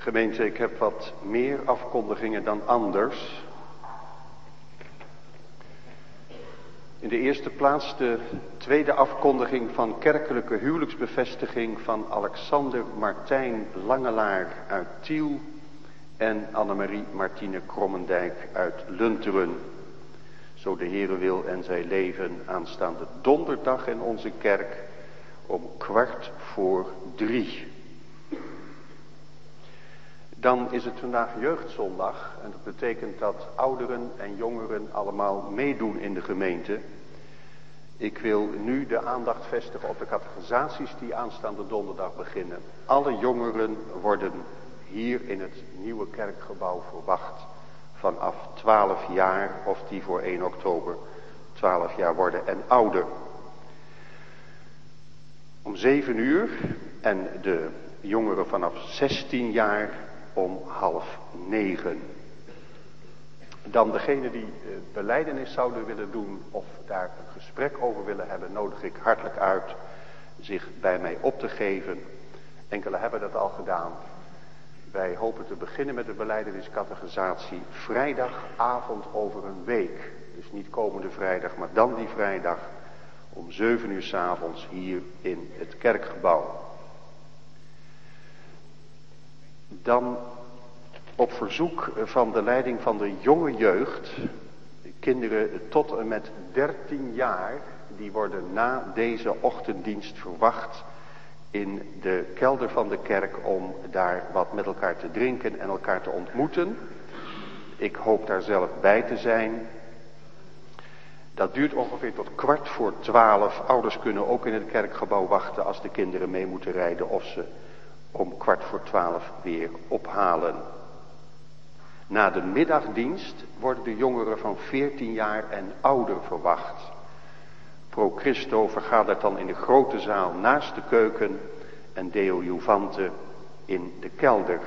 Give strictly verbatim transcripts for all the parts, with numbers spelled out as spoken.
Gemeente, ik heb wat meer afkondigingen dan anders. In de eerste plaats de tweede afkondiging van kerkelijke huwelijksbevestiging van Alexander Martijn Langelaar uit Tiel en Annemarie Martine Krommendijk uit Lunteren. Zo de Heere wil en zij leven aanstaande donderdag in onze kerk om kwart voor drie. Dan is het vandaag jeugdzondag en dat betekent dat ouderen en jongeren allemaal meedoen in de gemeente. Ik wil nu de aandacht vestigen op de catechisaties die aanstaande donderdag beginnen. Alle jongeren worden hier in het nieuwe kerkgebouw verwacht vanaf twaalf jaar of die voor één oktober twaalf jaar worden en ouder. Om zeven uur en de jongeren vanaf zestien jaar om half negen. Dan degene die belijdenis zouden willen doen of daar een gesprek over willen hebben, nodig ik hartelijk uit zich bij mij op te geven. Enkele hebben dat al gedaan. Wij hopen te beginnen met de belijdeniscatechisatie vrijdagavond over een week. Dus niet komende vrijdag, maar dan die vrijdag om zeven uur 's avonds hier in het kerkgebouw. Dan op verzoek van de leiding van de jonge jeugd, kinderen tot en met dertien jaar, die worden na deze ochtenddienst verwacht in de kelder van de kerk om daar wat met elkaar te drinken en elkaar te ontmoeten. Ik hoop daar zelf bij te zijn. Dat duurt ongeveer tot kwart voor twaalf. Ouders kunnen ook in het kerkgebouw wachten als de kinderen mee moeten rijden of ze om kwart voor twaalf weer ophalen. Na de middagdienst worden de jongeren van veertien jaar en ouder verwacht. Pro Christo vergadert dan in de grote zaal naast de keuken en Deo Juvante in de kelder.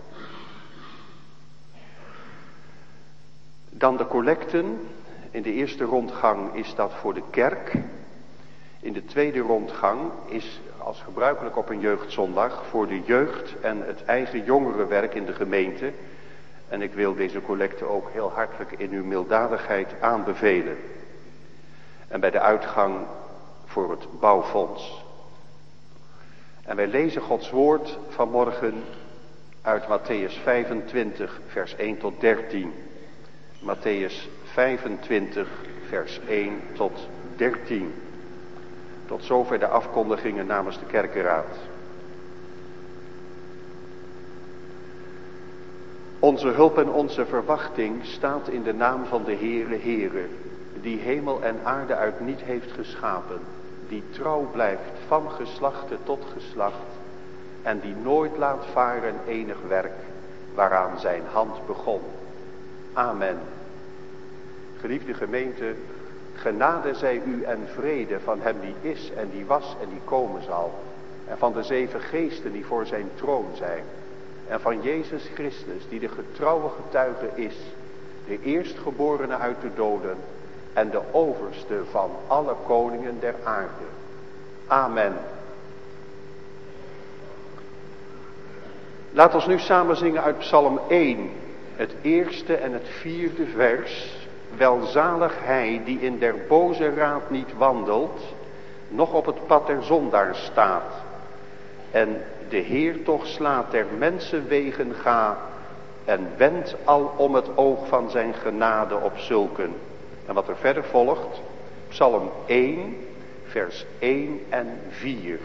Dan de collecten. In de eerste rondgang is dat voor de kerk. In de tweede rondgang is als gebruikelijk op een jeugdzondag voor de jeugd en het eigen jongerenwerk in de gemeente. En ik wil deze collecte ook heel hartelijk in uw milddadigheid aanbevelen. En bij de uitgang voor het bouwfonds. En wij lezen Gods woord vanmorgen uit Matthäus vijfentwintig vers één tot dertien. Matthäus vijfentwintig vers één tot dertien. Tot zover de afkondigingen namens de kerkenraad. Onze hulp en onze verwachting staat in de naam van de Heere Heere, die hemel en aarde uit niet heeft geschapen, die trouw blijft van geslachte tot geslacht en die nooit laat varen enig werk waaraan zijn hand begon. Amen. Geliefde gemeente, genade zij u en vrede van hem die is en die was en die komen zal. En van de zeven geesten die voor zijn troon zijn. En van Jezus Christus die de getrouwe getuige is. De eerstgeborene uit de doden. En de overste van alle koningen der aarde. Amen. Laat ons nu samen zingen uit Psalm één. Het eerste en het vierde vers. Welzalig hij die in der boze raad niet wandelt, noch op het pad der zondaars staat. En de Heer toch slaat der mensen wegen ga, en wendt al om het oog van zijn genade op zulken. En wat er verder volgt, Psalm één, vers één en vier.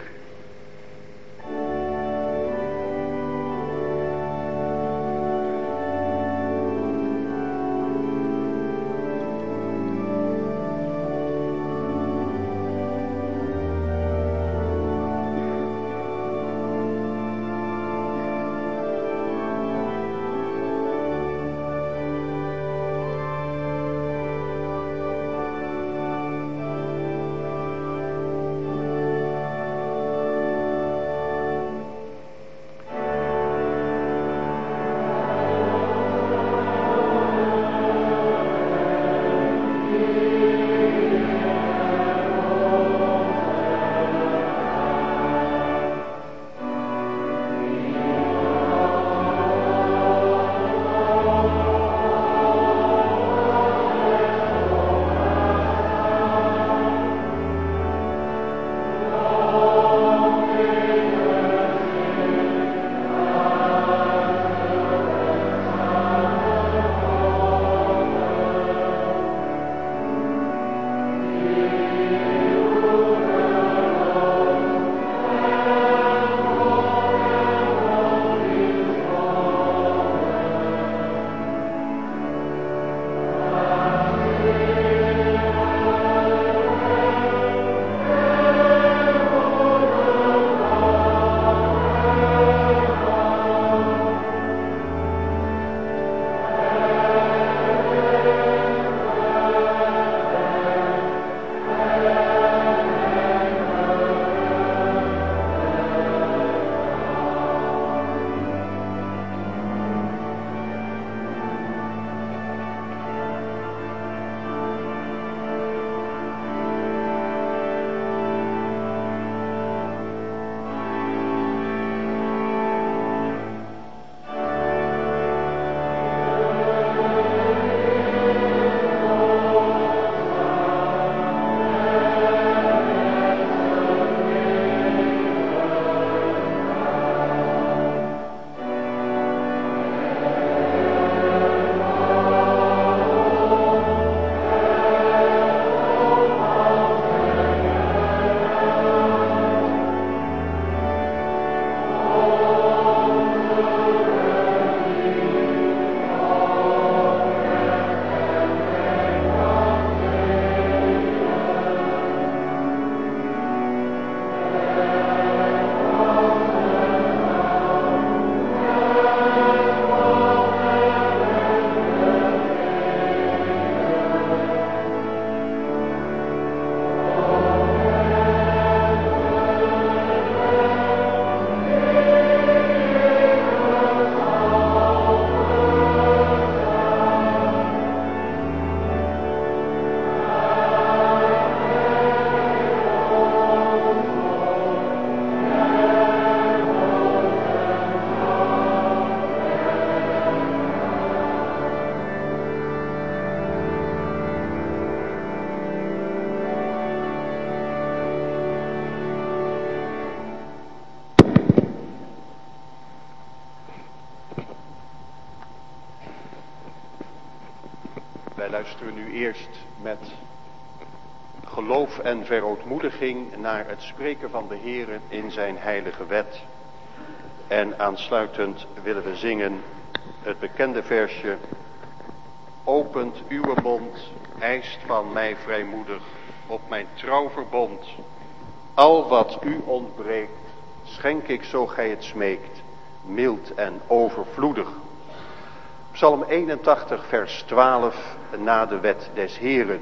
Wij luisteren nu eerst met geloof en verootmoediging naar het spreken van de Heere in zijn heilige wet. En aansluitend willen we zingen het bekende versje: opent uw mond, eist van mij vrijmoedig op mijn trouw verbond. Al wat u ontbreekt, schenk ik zo gij het smeekt, mild en overvloedig. Psalm eenentachtig vers twaalf, na de wet des Heeren.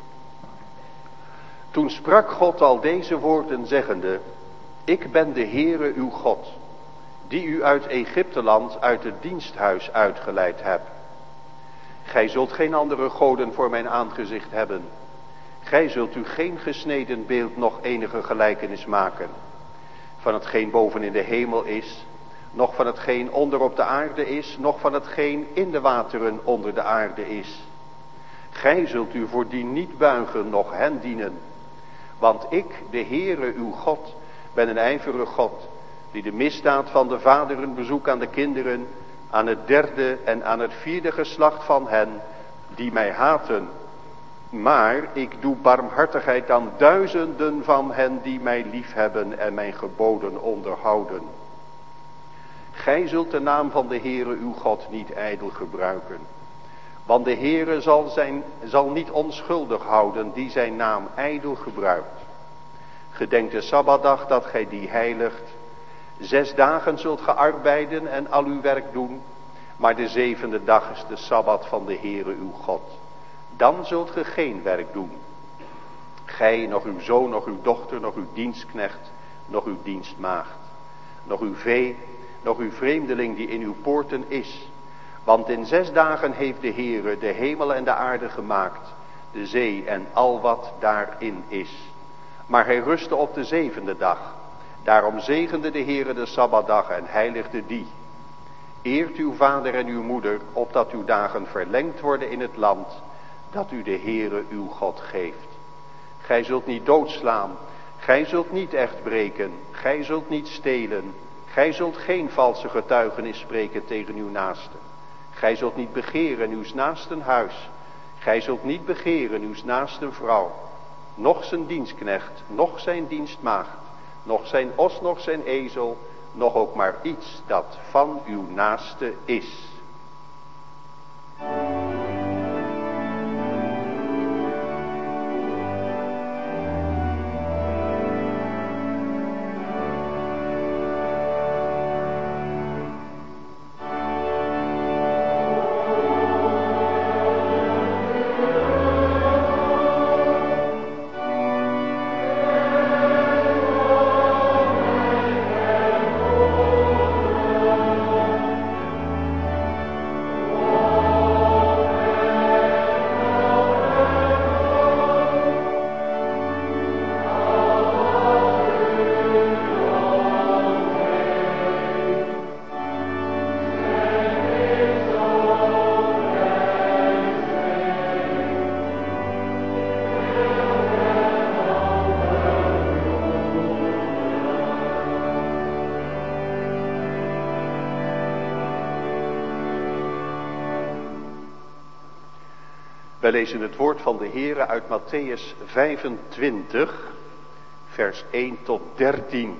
Toen sprak God al deze woorden zeggende: ik ben de Heere uw God, die u uit Egypteland uit het diensthuis uitgeleid heb. Gij zult geen andere goden voor mijn aangezicht hebben. Gij zult u geen gesneden beeld nog enige gelijkenis maken, van hetgeen boven in de hemel is, noch van hetgeen onder op de aarde is, noch van hetgeen in de wateren onder de aarde is. Gij zult u voordien niet buigen, noch hen dienen. Want ik, de Heere uw God, ben een ijverig God, die de misdaad van de vaderen bezoekt aan de kinderen, aan het derde en aan het vierde geslacht van hen, die mij haten. Maar ik doe barmhartigheid aan duizenden van hen die mij liefhebben en mijn geboden onderhouden. Gij zult de naam van de Heere uw God niet ijdel gebruiken. Want de Heere zal, zijn, zal niet onschuldig houden die zijn naam ijdel gebruikt. Gedenk de Sabbatdag dat gij die heiligt. Zes dagen zult ge arbeiden en al uw werk doen. Maar de zevende dag is de Sabbat van de Heere uw God. Dan zult ge geen werk doen. Gij, nog uw zoon, nog uw dochter, nog uw dienstknecht, nog uw dienstmaagd. Nog uw vee, nog uw vreemdeling die in uw poorten is. Want in zes dagen heeft de Heere de hemel en de aarde gemaakt, de zee en al wat daarin is. Maar hij rustte op de zevende dag. Daarom zegende de Heere de Sabbatdag en heiligde die. Eert uw vader en uw moeder, opdat uw dagen verlengd worden in het land, dat u de Heere uw God geeft. Gij zult niet doodslaan, gij zult niet echt breken, gij zult niet stelen, gij zult geen valse getuigenis spreken tegen uw naaste. Gij zult niet begeren uws naasten huis, gij zult niet begeren uws naasten vrouw, noch zijn dienstknecht, noch zijn dienstmaagd, noch zijn os, noch zijn ezel, noch ook maar iets dat van uw naaste is. Wij lezen het woord van de Heere uit Mattheüs vijfentwintig, vers één tot dertien.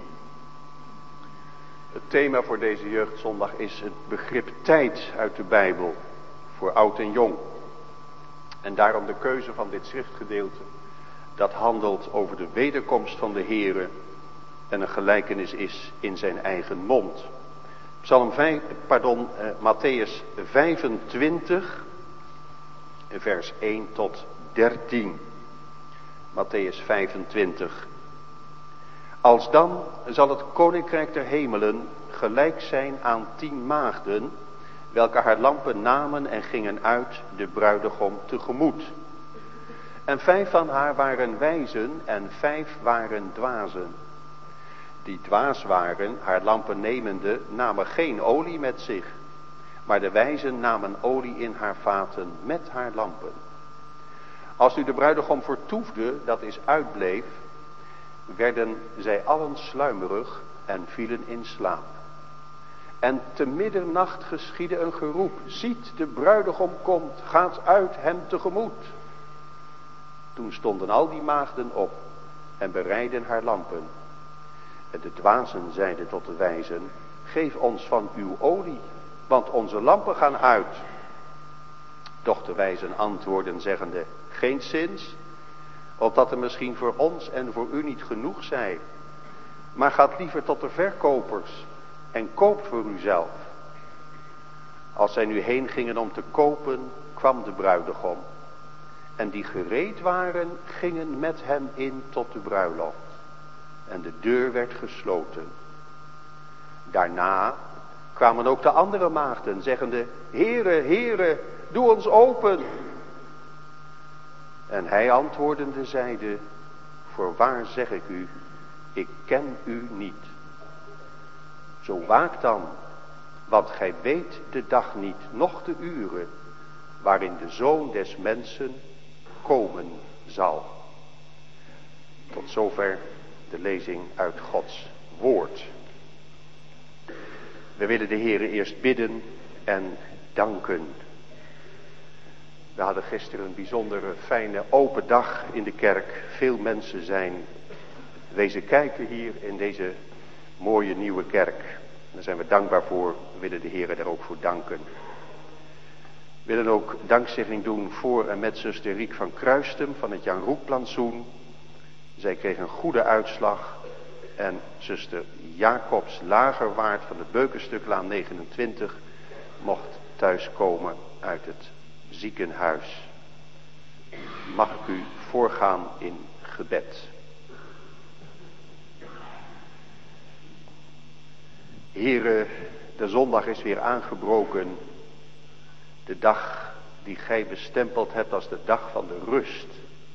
Het thema voor deze jeugdzondag is het begrip tijd uit de Bijbel, voor oud en jong. En daarom de keuze van dit schriftgedeelte, dat handelt over de wederkomst van de Heere en een gelijkenis is in zijn eigen mond. Psalm vijf, pardon, eh, Mattheüs vijfentwintig, vers één tot dertien. Mattheüs vijfentwintig. Alsdan zal het koninkrijk der hemelen gelijk zijn aan tien maagden, welke haar lampen namen en gingen uit de bruidegom tegemoet. En vijf van haar waren wijzen en vijf waren dwazen. Die dwaas waren, haar lampen nemende, namen geen olie met zich. Maar de wijzen namen olie in haar vaten met haar lampen. Als nu de bruidegom vertoefde, dat is uitbleef, werden zij allen sluimerig en vielen in slaap. En te middernacht geschiedde een geroep. Ziet, de bruidegom komt, gaat uit hem tegemoet. Toen stonden al die maagden op en bereidden haar lampen. En de dwazen zeiden tot de wijzen, geef ons van uw olie, want onze lampen gaan uit. Doch de wijzen antwoorden zeggende, geenszins, opdat er misschien voor ons en voor u niet genoeg zij. Maar gaat liever tot de verkopers en koopt voor uzelf. Als zij nu heen gingen om te kopen, kwam de bruidegom. En die gereed waren, gingen met hem in tot de bruiloft. En de deur werd gesloten. Daarna kwamen ook de andere maagden, zeggende, Heere, Heere, doe ons open. En hij antwoordende zeide, voorwaar zeg ik u, ik ken u niet. Zo waakt dan, want gij weet de dag niet, noch de uren, waarin de Zoon des Mensen komen zal. Tot zover de lezing uit Gods woord. We willen de Heere eerst bidden en danken. We hadden gisteren een bijzondere fijne open dag in de kerk. Veel mensen zijn wezen kijken hier in deze mooie nieuwe kerk. Daar zijn we dankbaar voor. We willen de Heere daar ook voor danken. We willen ook dankzegging doen voor en met zuster Riek van Kruistem van het Jan Roekplantsoen. Zij kreeg een goede uitslag. En zuster Jacobs Lagerwaard van de Beukenstuklaan negenentwintig mocht thuiskomen uit het ziekenhuis. Mag ik u voorgaan in gebed. Heere, de zondag is weer aangebroken. De dag die gij bestempeld hebt als de dag van de rust.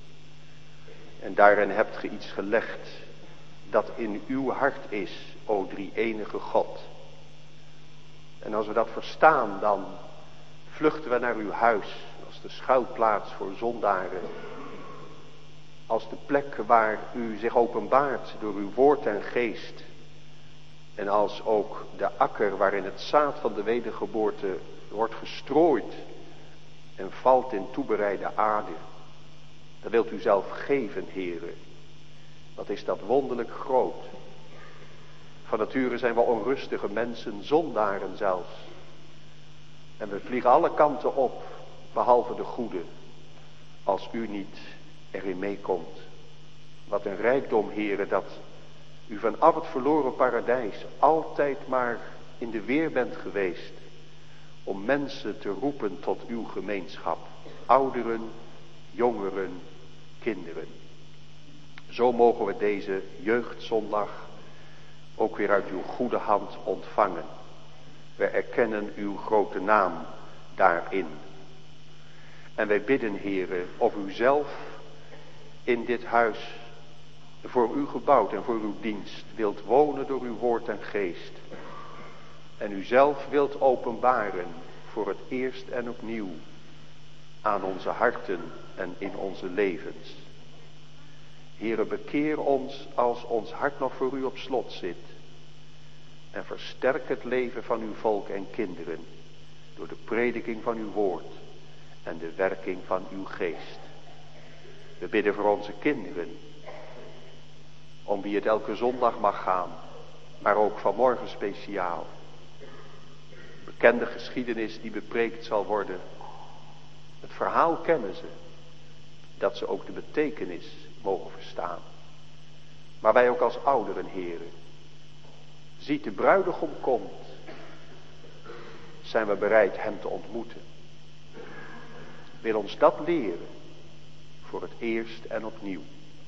En daarin hebt ge iets gelegd dat in uw hart is, o drie-enige God. En als we dat verstaan, dan vluchten we naar uw huis als de schuilplaats voor zondaren. Als de plek waar u zich openbaart door uw woord en geest. En als ook de akker waarin het zaad van de wedergeboorte wordt gestrooid en valt in toebereide aarde. Dat wilt u zelf geven, Heere. Wat is dat wonderlijk groot. Van nature zijn we onrustige mensen, zondaren zelfs. En we vliegen alle kanten op, behalve de goede, als u niet erin meekomt. Wat een rijkdom, Heere, dat u vanaf het verloren paradijs altijd maar in de weer bent geweest om mensen te roepen tot uw gemeenschap. Ouderen, jongeren, kinderen. Zo mogen we deze jeugdzondag ook weer uit uw goede hand ontvangen. We erkennen uw grote naam daarin. En wij bidden, Heere, of u zelf in dit huis voor u gebouwd en voor uw dienst wilt wonen door uw woord en geest. En u zelf wilt openbaren voor het eerst en opnieuw aan onze harten en in onze levens. Heere, bekeer ons als ons hart nog voor u op slot zit. En versterk het leven van uw volk en kinderen door de prediking van uw woord en de werking van uw geest. We bidden voor onze kinderen, om wie het elke zondag mag gaan, maar ook vanmorgen speciaal. Bekende geschiedenis die bepreekt zal worden. Het verhaal kennen ze, dat ze ook de betekenis mogen verstaan. Maar wij ook als ouderen, heren, ziet de bruidegom komt, zijn we bereid hem te ontmoeten. Wil ons dat leren, voor het eerst en opnieuw.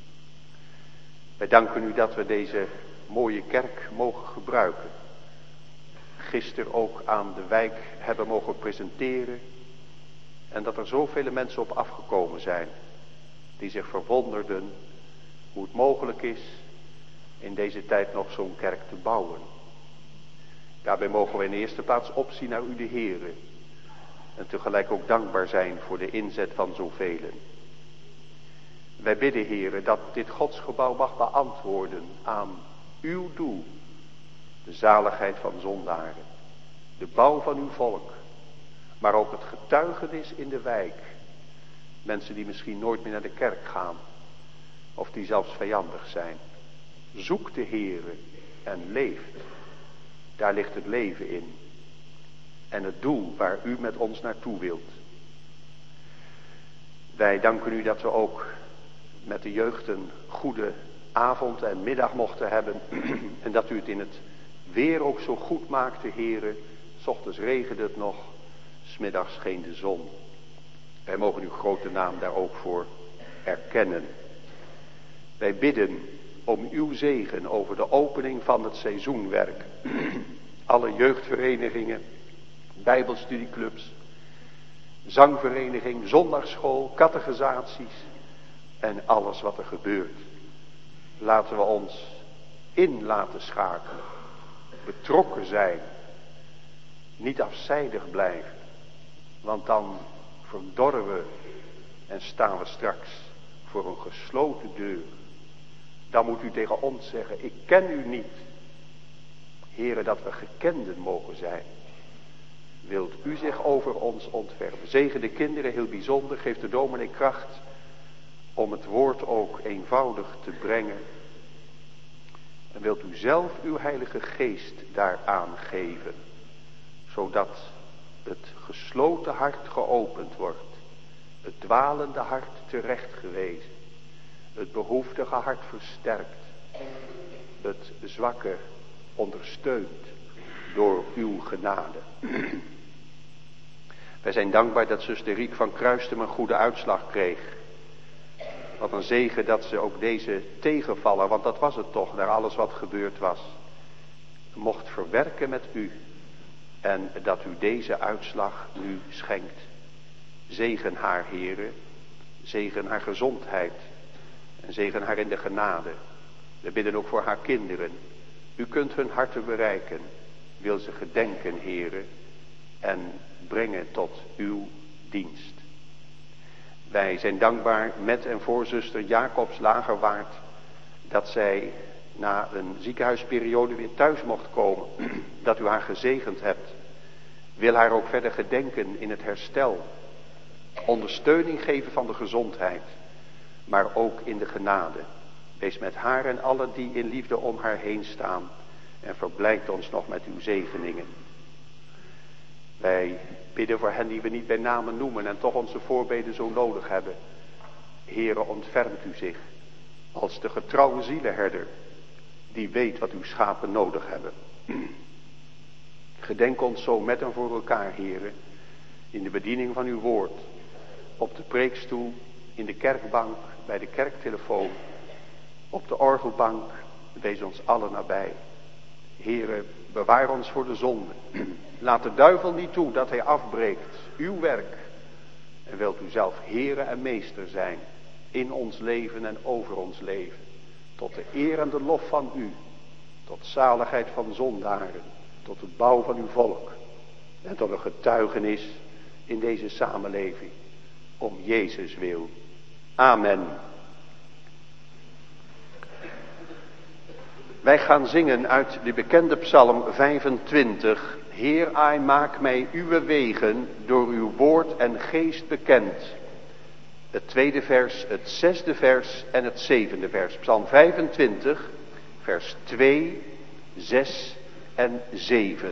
Wij danken u dat we deze mooie kerk mogen gebruiken. Gisteren ook aan de wijk hebben mogen presenteren. En dat er zoveel mensen op afgekomen zijn. Die zich verwonderden hoe het mogelijk is in deze tijd nog zo'n kerk te bouwen. Daarbij mogen we in de eerste plaats opzien naar u de Heere. En tegelijk ook dankbaar zijn voor de inzet van zoveel. Wij bidden, Heere, dat dit godsgebouw mag beantwoorden aan uw doel. De zaligheid van zondaren. de bouw van uw volk, maar ook het getuigenis in de wijk. Mensen die misschien nooit meer naar de kerk gaan, of die zelfs vijandig zijn. Zoek de Heere en leeft. Daar ligt het leven in. En het doel waar u met ons naartoe wilt. Wij danken u dat we ook met de jeugd een goede avond en middag mochten hebben. En dat u het in het weer ook zo goed maakte, Heere. 's Ochtends regende het nog, 's middags scheen de zon. Wij mogen uw grote naam daar ook voor erkennen. Wij bidden om uw zegen over de opening van het seizoenwerk. Alle jeugdverenigingen, bijbelstudieclubs, zangvereniging, zondagsschool, catechisaties en alles wat er gebeurt. Laten we ons in laten schakelen, betrokken zijn, niet afzijdig blijven, want dan verdorren we en staan we straks voor een gesloten deur. Dan moet u tegen ons zeggen, ik ken u niet. Heere, dat we gekenden mogen zijn. Wilt u zich over ons ontfermen. Zegen de kinderen heel bijzonder. Geef de dominee kracht om het woord ook eenvoudig te brengen. En wilt u zelf uw heilige geest daaraan geven. Zodat het gesloten hart geopend wordt. Het dwalende hart terechtgewezen. Het behoeftige hart versterkt. Het zwakke ondersteund door uw genade. Wij zijn dankbaar dat zuster Riek van Kruistem een goede uitslag kreeg. Wat een zegen dat ze ook deze tegenvallen, want dat was het toch, naar alles wat gebeurd was, mocht verwerken met u. En dat u deze uitslag nu schenkt. Zegen haar, Heere. Zegen haar gezondheid. En zegen haar in de genade. We bidden ook voor haar kinderen. U kunt hun harten bereiken. Wil ze gedenken, Heere. En brengen tot uw dienst. Wij zijn dankbaar met en voor zuster Jacobs Lagerwaard. Dat zij na een ziekenhuisperiode weer thuis mocht komen. Dat u haar gezegend hebt. Wil haar ook verder gedenken in het herstel. Ondersteuning geven van de gezondheid. Maar ook in de genade. Wees met haar en allen die in liefde om haar heen staan. En verblijkt ons nog met uw zegeningen. Wij bidden voor hen die we niet bij namen noemen. En toch onze voorbeden zo nodig hebben. Heere, ontfermt u zich. Als de getrouwe zielenherder. Die weet wat uw schapen nodig hebben. Gedenk ons zo met en voor elkaar, Heere. In de bediening van uw woord. Op de preekstoel. In de kerkbank. Bij de kerktelefoon. Op de orgelbank. Wees ons allen nabij. Heere, bewaar ons voor de zonde. Laat de duivel niet toe dat hij afbreekt. Uw werk. En wilt u zelf Heere en meester zijn. In ons leven en over ons leven. Tot de eer en de lof van u. Tot zaligheid van zondaren. Tot het bouw van uw volk. En tot een getuigenis in deze samenleving. Om Jezus wil. Amen. Wij gaan zingen uit de bekende psalm vijfentwintig. Heer, ai, maak mij uw wegen door uw woord en geest bekend. Het tweede vers, het zesde vers en het zevende vers. Psalm vijfentwintig, vers twee, zes en zeven.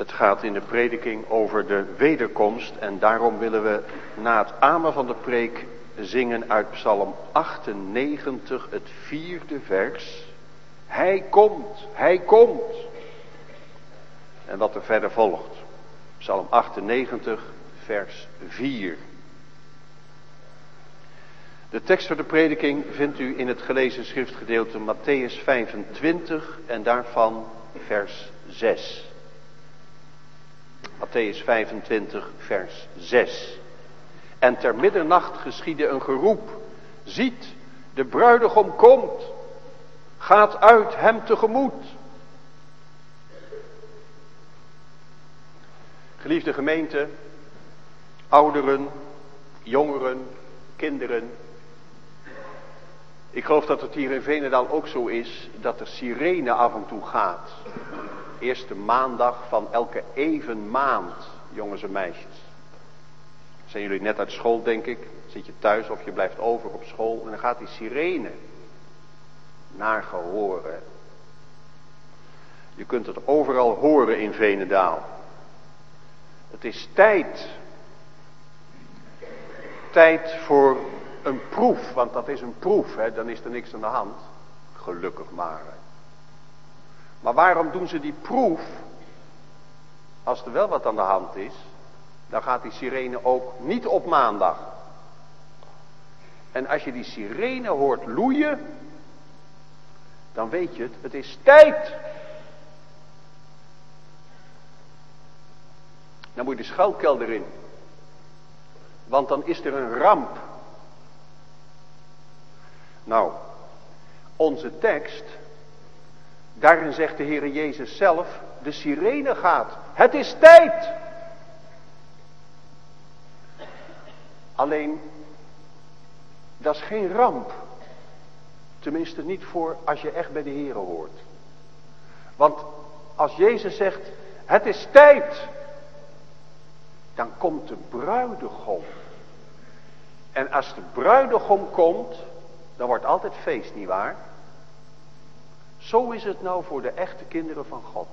Het gaat in de prediking over de wederkomst en daarom willen we na het amen van de preek zingen uit Psalm achtennegentig, het vierde vers. Hij komt, hij komt. En wat er verder volgt. Psalm achtennegentig, vers vier. De tekst voor de prediking vindt u in het gelezen schriftgedeelte Mattheüs vijfentwintig en daarvan vers zes. Mattheüs vijfentwintig, vers zes. En ter middernacht geschiedde een geroep. Ziet, de bruidegom komt. Gaat uit hem tegemoet. Geliefde gemeente, ouderen, jongeren, kinderen. Ik geloof dat het hier in Veenendaal ook zo is dat de sirene af en toe gaat. Eerste maandag van elke even maand, jongens en meisjes. Zijn jullie net uit school, denk ik? Zit je thuis of je blijft over op school en dan gaat die sirene naar gehoren. Je kunt het overal horen in Veenendaal. Het is tijd. Tijd voor een proef, want dat is een proef, hè? Dan is er niks aan de hand. Gelukkig maar. Maar waarom doen ze die proef? Als er wel wat aan de hand is, dan gaat die sirene ook niet op maandag. En als je die sirene hoort loeien, dan weet je het, het is tijd. Dan moet je de schuilkelder in. Want dan is er een ramp. Nou, onze tekst, daarin zegt de Heere Jezus zelf, de sirene gaat. Het is tijd. Alleen, dat is geen ramp. Tenminste niet voor als je echt bij de Heere hoort. Want als Jezus zegt, het is tijd, dan komt de bruidegom. En als de bruidegom komt, dan wordt altijd feest, nietwaar? Zo is het nou voor de echte kinderen van God.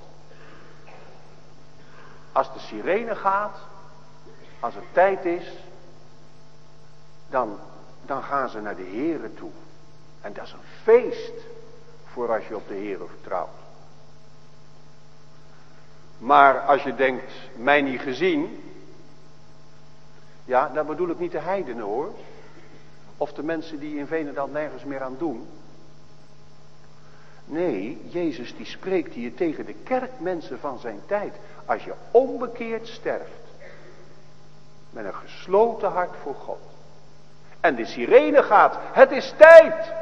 Als de sirene gaat, als het tijd is, dan, dan gaan ze naar de Heere toe. En dat is een feest voor als je op de Heere vertrouwt. Maar als je denkt, mij niet gezien, ja, dan bedoel ik niet de heidenen hoor. Of de mensen die in Veenendaal nergens meer aan doen. Nee, Jezus die spreekt hier tegen de kerkmensen van zijn tijd. Als je onbekeerd sterft. Met een gesloten hart voor God. En de sirene gaat. Het is tijd.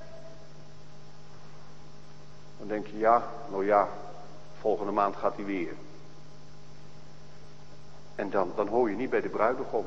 Dan denk je ja, nou ja. Volgende maand gaat hij weer. En dan, dan hoor je niet bij de bruidegom.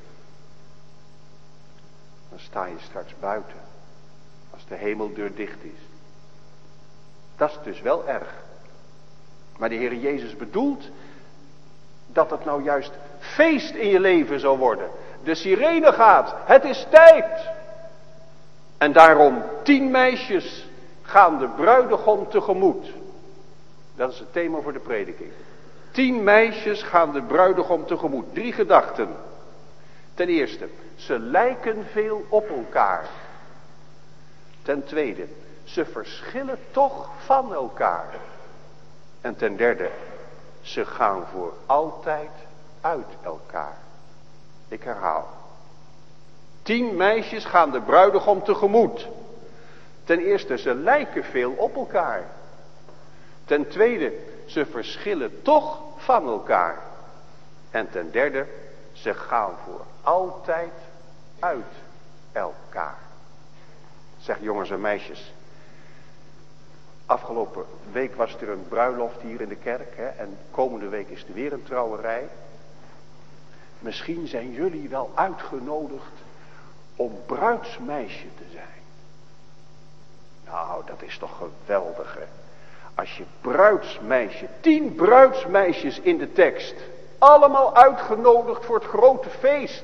Dan sta je straks buiten. Als de hemeldeur dicht is. Dat is dus wel erg. Maar de Heer Jezus bedoelt dat het nou juist feest in je leven zou worden. De sirene gaat. Het is tijd. En daarom tien meisjes gaan de bruidegom tegemoet. Dat is het thema voor de prediking. Tien meisjes gaan de bruidegom tegemoet. Drie gedachten. Ten eerste, ze lijken veel op elkaar. Ten tweede, ze verschillen toch van elkaar. En ten derde, ze gaan voor altijd uit elkaar. Ik herhaal. Tien meisjes gaan de bruidegom tegemoet. Ten eerste, ze lijken veel op elkaar. Ten tweede, ze verschillen toch van elkaar. En ten derde, ze gaan voor altijd uit elkaar. Zeg jongens en meisjes. Afgelopen week was er een bruiloft hier in de kerk. Hè, en komende week is er weer een trouwerij. Misschien zijn jullie wel uitgenodigd om bruidsmeisje te zijn. Nou, dat is toch geweldig hè. Als je bruidsmeisje, tien bruidsmeisjes in de tekst. Allemaal uitgenodigd voor het grote feest.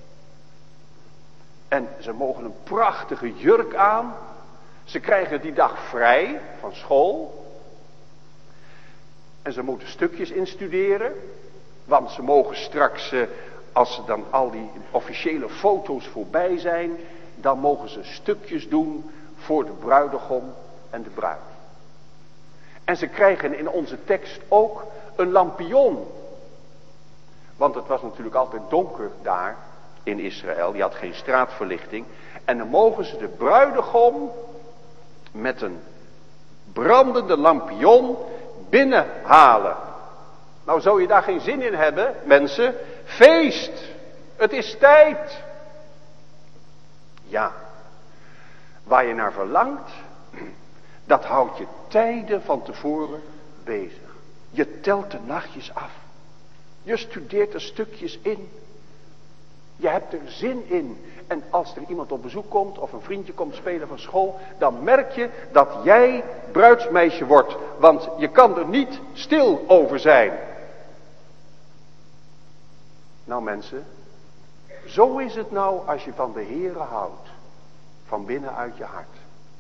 En ze mogen een prachtige jurk aan. Ze krijgen die dag vrij van school. En ze moeten stukjes instuderen. Want ze mogen straks, eh, als dan al die officiële foto's voorbij zijn, dan mogen ze stukjes doen voor de bruidegom en de bruid. En ze krijgen in onze tekst ook een lampion. Want het was natuurlijk altijd donker daar in Israël. Je had geen straatverlichting. En dan mogen ze de bruidegom met een brandende lampion binnenhalen. Nou, zou je daar geen zin in hebben, mensen? Feest! Het is tijd! Ja, waar je naar verlangt, dat houdt je tijden van tevoren bezig. Je telt de nachtjes af. Je studeert er stukjes in. Je hebt er zin in. En als er iemand op bezoek komt of een vriendje komt spelen van school, dan merk je dat jij bruidsmeisje wordt. Want je kan er niet stil over zijn. Nou mensen, zo is het nou als je van de Heere houdt. Van binnen uit je hart.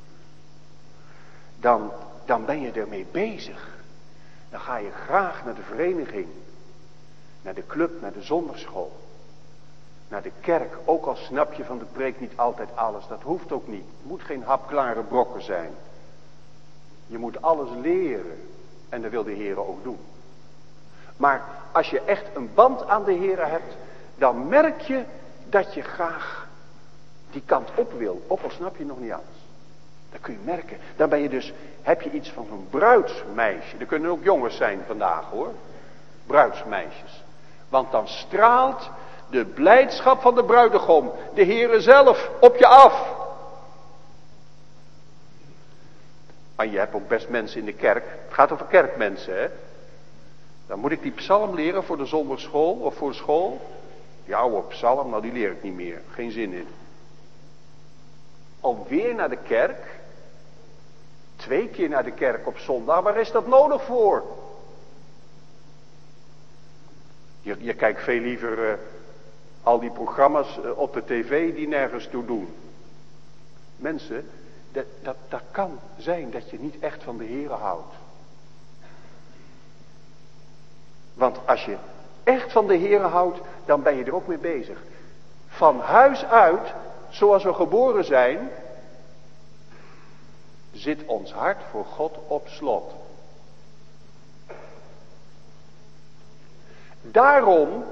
Dan, dan ben je ermee bezig. Dan ga je graag naar de vereniging. Naar de club, naar de zondagschool. Naar de kerk, ook al snap je van de preek niet altijd alles. Dat hoeft ook niet. Het moet geen hapklare brokken zijn. Je moet alles leren. En dat wil de Heere ook doen. Maar als je echt een band aan de Heere hebt, dan merk je dat je graag die kant op wil. Ook al snap je nog niet alles. Dat kun je merken. Dan ben je dus, heb je iets van zo'n bruidsmeisje. Er kunnen ook jongens zijn vandaag hoor. Bruidsmeisjes. Want dan straalt de blijdschap van de bruidegom, de Heere zelf, op je af. En je hebt ook best mensen in de kerk. Het gaat over kerkmensen, hè. Dan moet ik die psalm leren voor de zondagschool of voor school. Die oude psalm, nou die leer ik niet meer. Geen zin in. Alweer naar de kerk. Twee keer naar de kerk op zondag. Waar is dat nodig voor? Je, je kijkt veel liever uh, al die programma's uh, op de tv die nergens toe doen. Mensen, dat, dat, dat kan zijn dat je niet echt van de Heere houdt. Want als je echt van de Heere houdt, dan ben je er ook mee bezig. Van huis uit, zoals we geboren zijn, zit ons hart voor God op slot. Daarom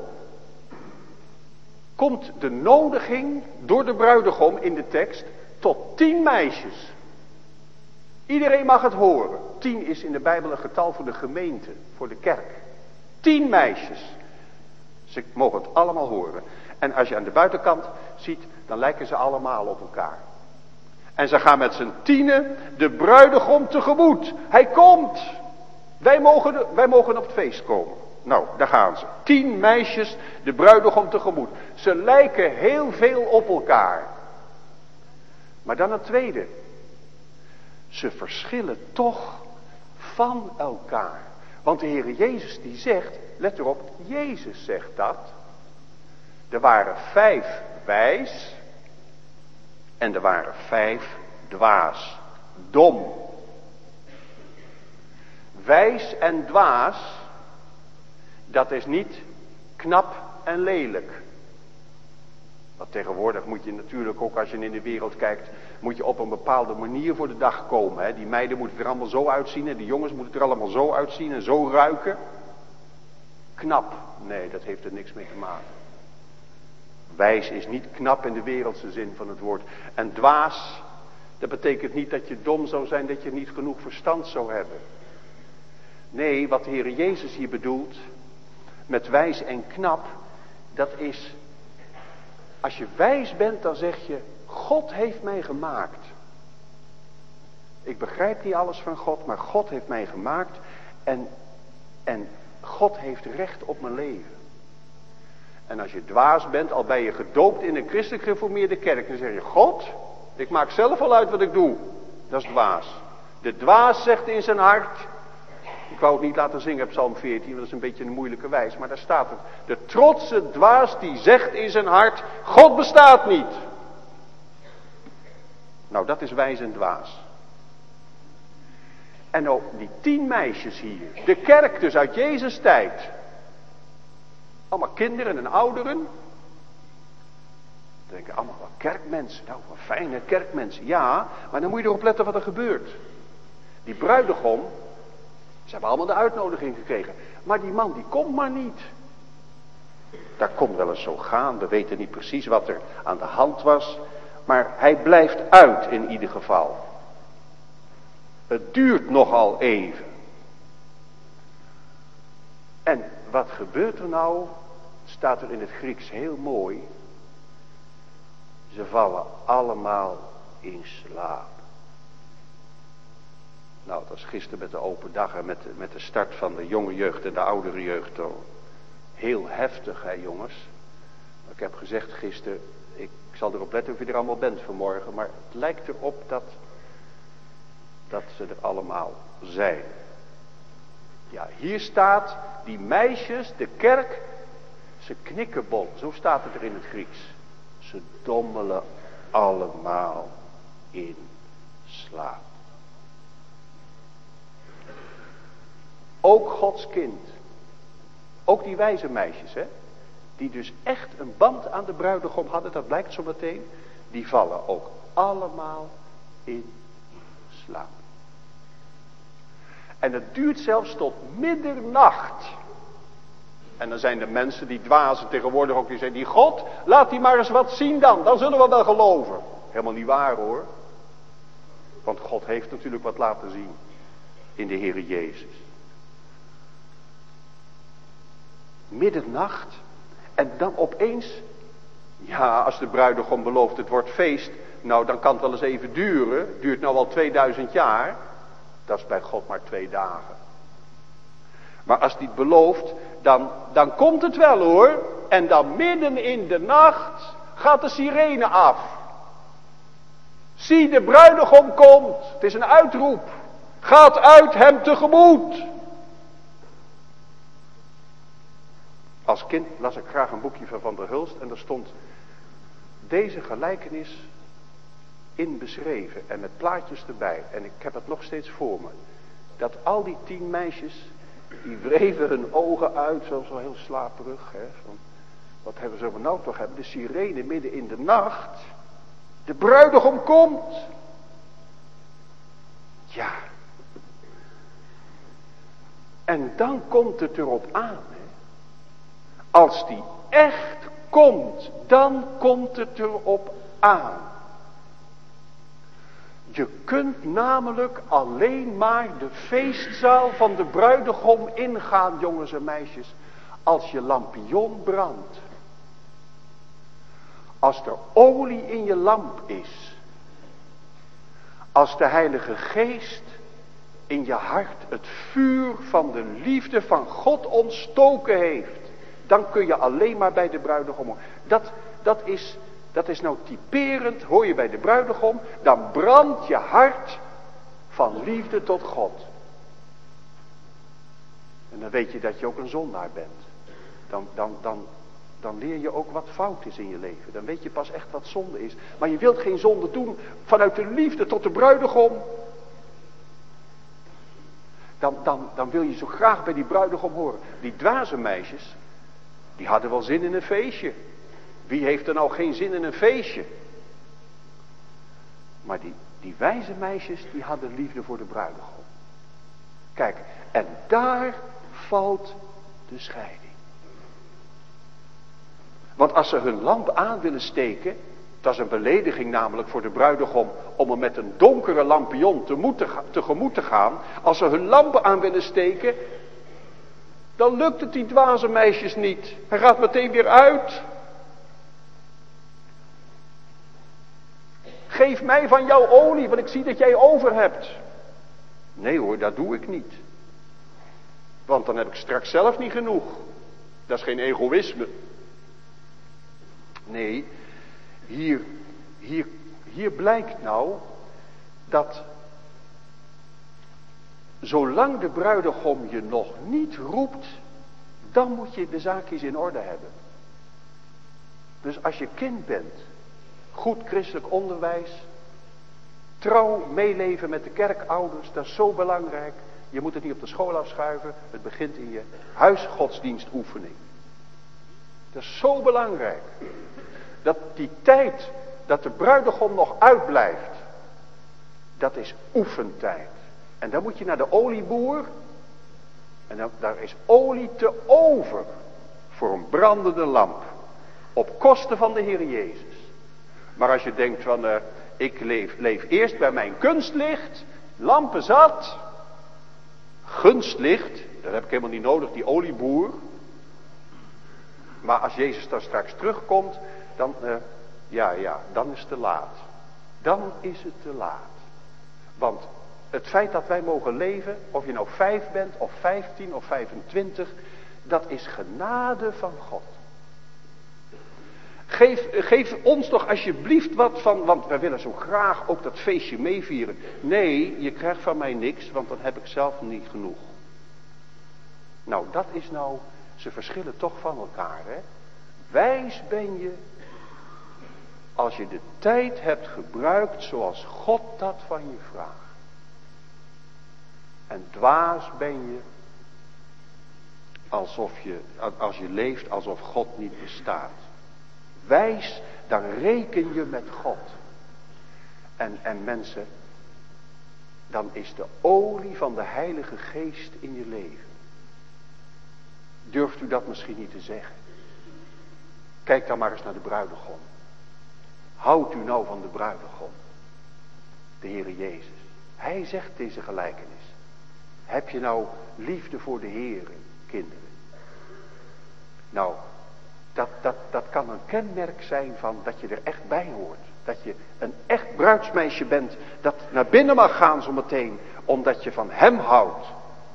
komt de nodiging door de bruidegom in de tekst tot tien meisjes. Iedereen mag het horen. Tien is in de Bijbel een getal voor de gemeente, voor de kerk. Tien meisjes. Ze mogen het allemaal horen. En als je aan de buitenkant ziet, dan lijken ze allemaal op elkaar. En ze gaan met z'n tienen de bruidegom tegemoet. Hij komt. Wij mogen, wij mogen op het feest komen. Nou, daar gaan ze. Tien meisjes de bruidegom tegemoet. Ze lijken heel veel op elkaar. Maar dan het tweede. Ze verschillen toch van elkaar. Want de Heere Jezus die zegt, let erop, Jezus zegt dat. Er waren vijf wijs en er waren vijf dwaas, dom. Wijs en dwaas, dat is niet knap en lelijk. Want tegenwoordig moet je natuurlijk ook, als je in de wereld kijkt, moet je op een bepaalde manier voor de dag komen. Hè? Die meiden moeten er allemaal zo uitzien en die jongens moeten er allemaal zo uitzien en zo ruiken. Knap, nee, dat heeft er niks mee te maken. Wijs is niet knap in de wereldse zin van het woord. En dwaas, dat betekent niet dat je dom zou zijn, dat je niet genoeg verstand zou hebben. Nee, wat de Heere Jezus hier bedoelt, met wijs en knap, dat is, als je wijs bent, dan zeg je, God heeft mij gemaakt. Ik begrijp niet alles van God, maar God heeft mij gemaakt en, en God heeft recht op mijn leven. En als je dwaas bent, al ben je gedoopt in een christelijk gereformeerde kerk, dan zeg je, God, ik maak zelf al uit wat ik doe. Dat is dwaas. De dwaas zegt in zijn hart, ik wou het niet laten zingen op Psalm veertien, want dat is een beetje een moeilijke wijs, maar daar staat het. De trotse dwaas die zegt in zijn hart, God bestaat niet. Nou, dat is wijs en dwaas. En ook die tien meisjes hier. De kerk dus uit Jezus' tijd. Allemaal kinderen en ouderen. Dan denken allemaal wel kerkmensen. Nou, wat fijne kerkmensen. Ja, maar dan moet je erop letten wat er gebeurt. Die bruidegom. Ze hebben allemaal de uitnodiging gekregen. Maar die man die komt maar niet. Dat kon wel eens zo gaan. We weten niet precies wat er aan de hand was. Maar hij blijft uit in ieder geval. Het duurt nogal even. En wat gebeurt er nou? Staat er in het Grieks heel mooi. Ze vallen allemaal in slaap. Nou, dat was gisteren met de open dag en met, met de start van de jonge jeugd en de oudere jeugd. Al. Heel heftig, hè jongens. Ik heb gezegd gisteren, ik zal erop letten of je er allemaal bent vanmorgen. Maar het lijkt erop dat, dat ze er allemaal zijn. Ja, hier staat, die meisjes, de kerk, ze knikken bol. Zo staat het er in het Grieks. Ze dommelen allemaal in slaap. Ook Gods kind. Ook die wijze meisjes, hè. Die dus echt een band aan de bruidegom hadden, dat blijkt zo meteen. Die vallen ook allemaal in slaap. En het duurt zelfs tot middernacht. En dan zijn de mensen die dwazen tegenwoordig ook die zeggen, die God, laat die maar eens wat zien dan. Dan zullen we wel geloven. Helemaal niet waar hoor. Want God heeft natuurlijk wat laten zien. In de Heere Jezus. Middernacht. En dan opeens. Ja, als de bruidegom belooft het wordt feest. Nou, dan kan het wel eens even duren. Duurt nou al tweeduizend jaar. Dat is bij God maar twee dagen. Maar als hij het belooft, dan, dan komt het wel hoor. En dan midden in de nacht gaat de sirene af. Zie, de bruidegom komt. Het is een uitroep. Gaat uit hem tegemoet. Als kind las ik graag een boekje van Van der Hulst. En daar stond deze gelijkenis in beschreven. En met plaatjes erbij. En ik heb het nog steeds voor me. Dat al die tien meisjes, die wreven hun ogen uit. Zo, zo heel slaperig. Hè, van, wat hebben ze nou toch hebben? De sirene midden in de nacht. De bruidegom komt. Ja. En dan komt het erop aan. Hè. Als die echt komt, dan komt het erop aan. Je kunt namelijk alleen maar de feestzaal van de bruidegom ingaan, jongens en meisjes, als je lampion brandt. Als er olie in je lamp is. Als de Heilige Geest in je hart het vuur van de liefde van God ontstoken heeft. Dan kun je alleen maar bij de bruidegom. Dat, dat, is, dat is nou typerend, hoor je bij de bruidegom. Dan brandt je hart van liefde tot God. En dan weet je dat je ook een zondaar bent. Dan, dan, dan, dan leer je ook wat fout is in je leven. Dan weet je pas echt wat zonde is. Maar je wilt geen zonde doen vanuit de liefde tot de bruidegom. Dan, dan, dan wil je zo graag bij die bruidegom horen. Die dwaze meisjes, die hadden wel zin in een feestje. Wie heeft er nou geen zin in een feestje? Maar die, die wijze meisjes, die hadden liefde voor de bruidegom. Kijk, en daar valt de scheiding. Want als ze hun lamp aan willen steken, dat is een belediging namelijk voor de bruidegom om er met een donkere lampion tegemoet te gaan. Als ze hun lampen aan willen steken, dan lukt het die dwaze meisjes niet. Hij gaat meteen weer uit. Geef mij van jouw olie, want ik zie dat jij over hebt. Nee hoor, dat doe ik niet. Want dan heb ik straks zelf niet genoeg. Dat is geen egoïsme. Nee, hier, hier, hier blijkt nou dat zolang de bruidegom je nog niet roept, dan moet je de zaakjes in orde hebben. Dus als je kind bent, goed christelijk onderwijs, Trouw meeleven met de kerkouders, dat is zo belangrijk. Je moet het niet op de school afschuiven. Het begint in je huisgodsdienstoefening. Dat is zo belangrijk. Dat die tijd dat de bruidegom nog uitblijft. Dat is oefentijd. En dan moet je naar de olieboer. En dan, daar is olie te over. Voor een brandende lamp. Op kosten van de Heer Jezus. Maar als je denkt van... Uh, ik leef, leef eerst bij mijn kunstlicht. Lampen zat. Gunstlicht. Dat heb ik helemaal niet nodig. Die olieboer. Maar als Jezus dan straks terugkomt. Dan, uh, ja, ja, dan is het te laat. Dan is het te laat. Want het feit dat wij mogen leven. Of je nou vijf bent. Of vijftien. Of vijfentwintig. Dat is genade van God. Geef, geef ons toch alsjeblieft wat van, want wij willen zo graag ook dat feestje meevieren. Nee, je krijgt van mij niks, want dan heb ik zelf niet genoeg. Nou, dat is nou, ze verschillen toch van elkaar, hè. Wijs ben je als je de tijd hebt gebruikt zoals God dat van je vraagt. En dwaas ben je alsof je, als je leeft alsof God niet bestaat. Wijs, dan reken je met God. En, en mensen, dan is de olie van de Heilige Geest in je leven. Durft u dat misschien niet te zeggen? Kijk dan maar eens naar de bruidegom. Houdt u nou van de bruidegom? De Heere Jezus. Hij zegt deze gelijkenis. Heb je nou liefde voor de Heere, kinderen? Nou, dat, dat, dat kan een kenmerk zijn van dat je er echt bij hoort. Dat je een echt bruidsmeisje bent dat naar binnen mag gaan zometeen, omdat je van hem houdt.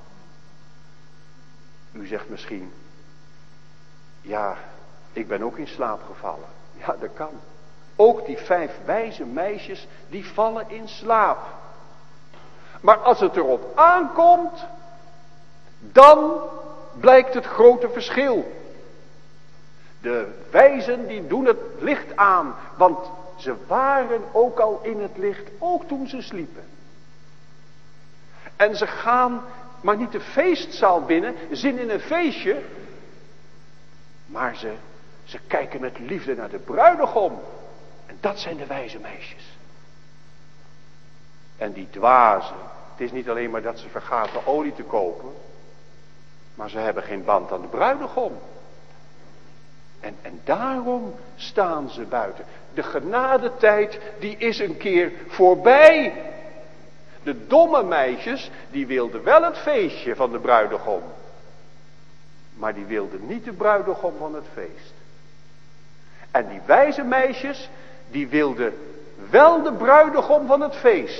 U zegt misschien, ja, ik ben ook in slaap gevallen. Ja, dat kan. Ook die vijf wijze meisjes, die vallen in slaap. Maar als het erop aankomt, dan blijkt het grote verschil. De wijzen die doen het licht aan, want ze waren ook al in het licht, ook toen ze sliepen. En ze gaan maar niet de feestzaal binnen, zin in een feestje, maar ze, ze kijken met liefde naar de bruidegom. En dat zijn de wijze meisjes. En die dwazen, het is niet alleen maar dat ze vergaten olie te kopen, maar ze hebben geen band aan de bruidegom. En, en daarom staan ze buiten. De genadetijd, die is een keer voorbij. De domme meisjes, die wilden wel het feestje van de bruidegom. Maar die wilden niet de bruidegom van het feest. En die wijze meisjes, die wilden wel de bruidegom van het feest.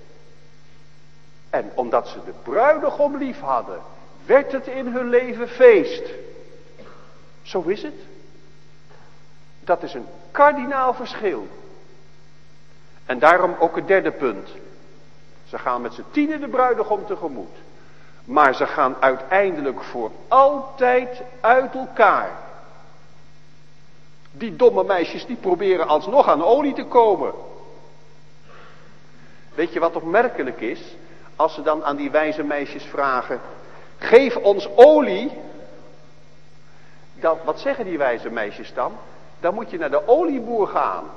En omdat ze de bruidegom lief hadden, werd het in hun leven feest. Zo is het. Dat is een kardinaal verschil. En daarom ook het derde punt. Ze gaan met z'n tienen de bruidegom tegemoet. Maar ze gaan uiteindelijk voor altijd uit elkaar. Die domme meisjes die proberen alsnog aan olie te komen. Weet je wat opmerkelijk is? Als ze dan aan die wijze meisjes vragen, geef ons olie. Dan, wat zeggen die wijze meisjes dan? Dan moet je naar de olieboer gaan.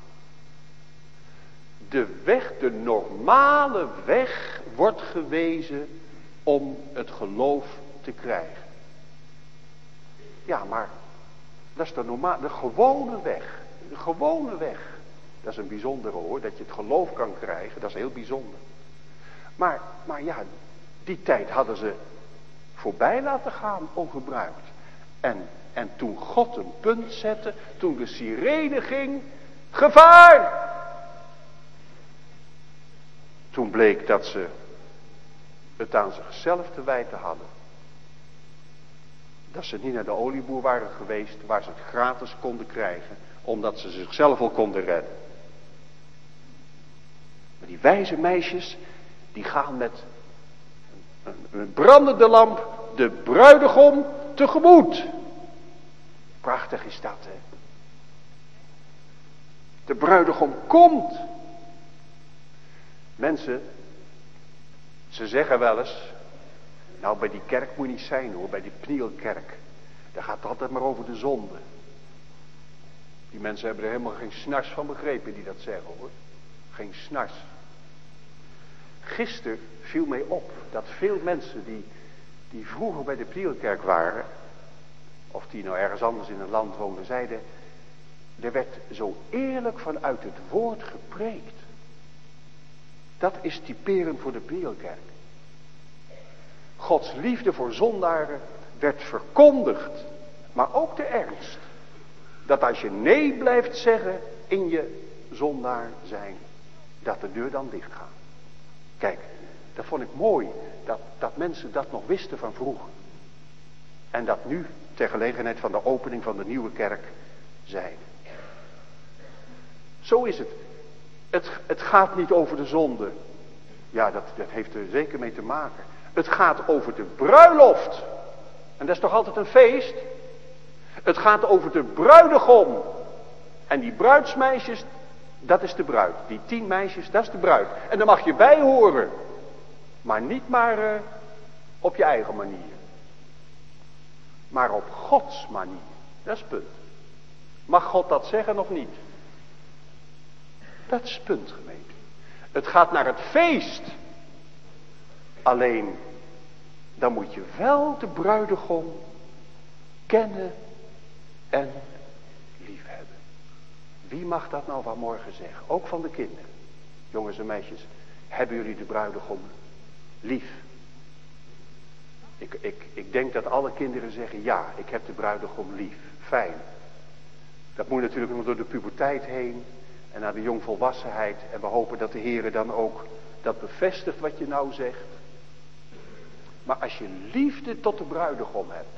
De weg, de normale weg wordt gewezen om het geloof te krijgen. Ja, maar dat is de, norma- de gewone weg. De gewone weg. Dat is een bijzondere hoor, dat je het geloof kan krijgen, dat is heel bijzonder. Maar, maar ja, die tijd hadden ze voorbij laten gaan ongebruikt. En, en toen God een punt zette, toen de sirene ging, gevaar! Toen bleek dat ze het aan zichzelf te wijten hadden. Dat ze niet naar de olieboer waren geweest waar ze het gratis konden krijgen, omdat ze zichzelf al konden redden. Maar die wijze meisjes, die gaan met een, een brandende lamp de bruidegom tegemoet. Prachtig is dat, hè. De bruidegom komt. Mensen, ze zeggen wel eens, nou bij die kerk moet je niet zijn hoor, bij die Pnielkerk. Daar gaat het altijd maar over de zonde. Die mensen hebben er helemaal geen snars van begrepen die dat zeggen hoor. Geen snars. Gisteren viel mij op dat veel mensen die, die vroeger bij de Pnielkerk waren, of die nou ergens anders in een land woonden, zeiden, er werd zo eerlijk vanuit het woord gepreekt. Dat is typerend voor de Pnielkerk. Gods liefde voor zondaren werd verkondigd, maar ook de ernst. Dat als je nee blijft zeggen in je zondaar zijn, dat de deur dan dicht gaat. Kijk, dat vond ik mooi, dat, dat mensen dat nog wisten van vroeger. En dat nu, ter gelegenheid van de opening van de nieuwe kerk, zeiden. Zo is het. Het, het gaat niet over de zonde. Ja, dat, dat heeft er zeker mee te maken. Het gaat over de bruiloft. En dat is toch altijd een feest? Het gaat over de bruidegom. En die bruidsmeisjes, dat is de bruid. Die tien meisjes, dat is de bruid. En daar mag je bij horen. Maar niet maar uh, op je eigen manier. Maar op Gods manier. Dat is het punt. Mag God dat zeggen of niet? Dat is het punt, gemeente. Het gaat naar het feest. Alleen, dan moet je wel de bruidegom kennen en liefhebben. Wie mag dat nou vanmorgen zeggen? Ook van de kinderen. Jongens en meisjes, hebben jullie de bruidegom lief? Ik, ik, ik denk dat alle kinderen zeggen, ja, ik heb de bruidegom lief. Fijn. Dat moet natuurlijk nog door de puberteit heen en naar de jongvolwassenheid. En we hopen dat de Heer dan ook dat bevestigt wat je nou zegt. Maar als je liefde tot de bruidegom hebt,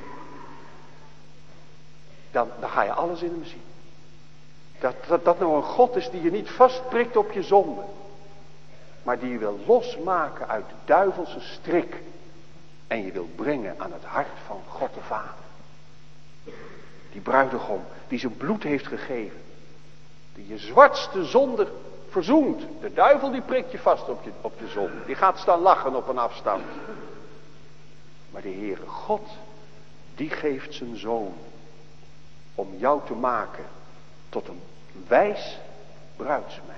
dan, dan ga je alles in hem zien. Dat, dat dat nou een God is die je niet vastprikt op je zonde, maar die je wil losmaken uit de duivelse strik en je wil brengen aan het hart van God de Vader. Die bruidegom die zijn bloed heeft gegeven, die je zwartste zonde verzoent. De duivel die prikt je vast op je, op je zonde, die gaat staan lachen op een afstand. Maar de Heere God, die geeft zijn zoon om jou te maken tot een wijs bruidsmeisje.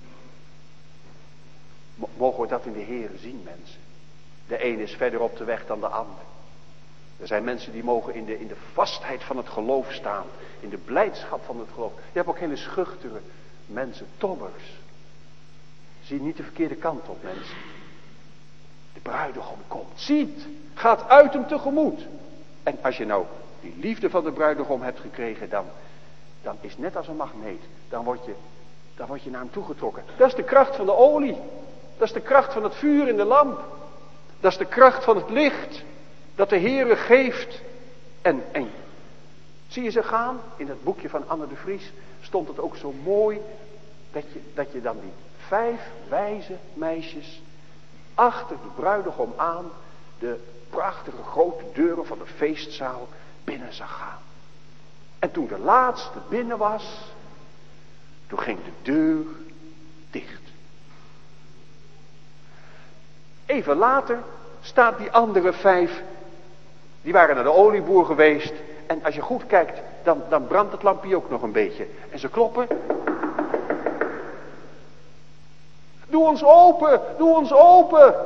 Mogen we dat in de Heere zien, mensen? De een is verder op de weg dan de ander. Er zijn mensen die mogen in de, in de vastheid van het geloof staan. In de blijdschap van het geloof. Je hebt ook hele schuchtere mensen, tobbers. Zie niet de verkeerde kant op, mensen. De bruidegom komt, ziet, gaat uit hem tegemoet. En als je nou die liefde van de bruidegom hebt gekregen, dan, dan is net als een magneet. Dan word je, dan word je naar hem toegetrokken. Dat is de kracht van de olie. Dat is de kracht van het vuur in de lamp. Dat is de kracht van het licht dat de Heere geeft. En, en zie je ze gaan? In het boekje van Anne de Vries stond het ook zo mooi dat je, dat je dan die vijf wijze meisjes achter de bruidegom aan de prachtige grote deuren van de feestzaal binnen zag gaan. En toen de laatste binnen was, toen ging de deur dicht. Even later staat die andere vijf, die waren naar de olieboer geweest. En als je goed kijkt, dan, dan brandt het lampje ook nog een beetje. En ze kloppen. Doe ons open, doe ons open.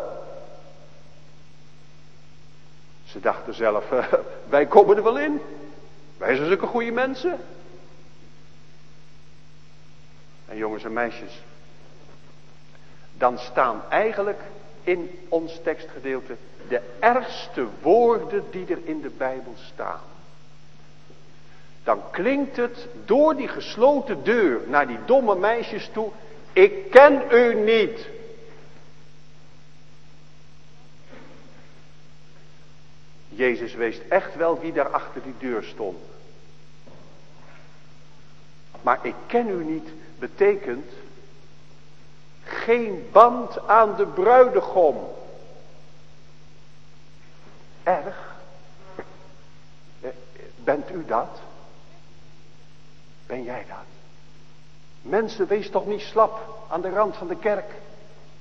Ze dachten zelf, uh, wij komen er wel in. Wij zijn zulke goede mensen. En jongens en meisjes, dan staan eigenlijk in ons tekstgedeelte de ergste woorden die er in de Bijbel staan. Dan klinkt het door die gesloten deur naar die domme meisjes toe: ik ken u niet. Jezus wist echt wel wie daar achter die deur stond. Maar ik ken u niet betekent geen band aan de bruidegom. Erg? Bent u dat? Ben jij dat? Mensen, wees toch niet slap aan de rand van de kerk.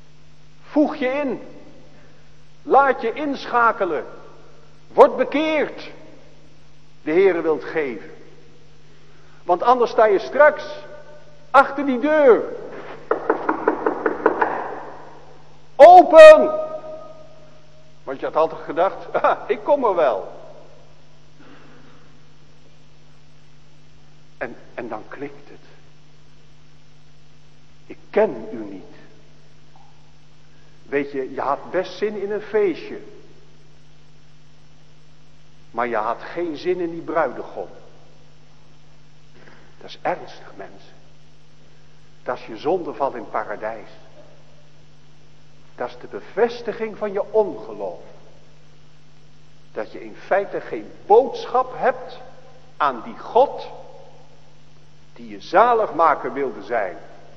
Voeg je in. Laat je inschakelen. Word bekeerd. De Heere wilt geven. Want anders sta je straks achter die deur. Open! Want je had altijd gedacht, ah, ik kom er wel. En, en dan klikt het. Ik ken u niet. Weet je, je had best zin in een feestje. Maar je had geen zin in die bruidegom. Dat is ernstig, mensen. Dat is je zondeval in het paradijs. Dat is de bevestiging van je ongeloof. Dat je in feite geen boodschap hebt aan die God die je zaligmaker wilde zijn.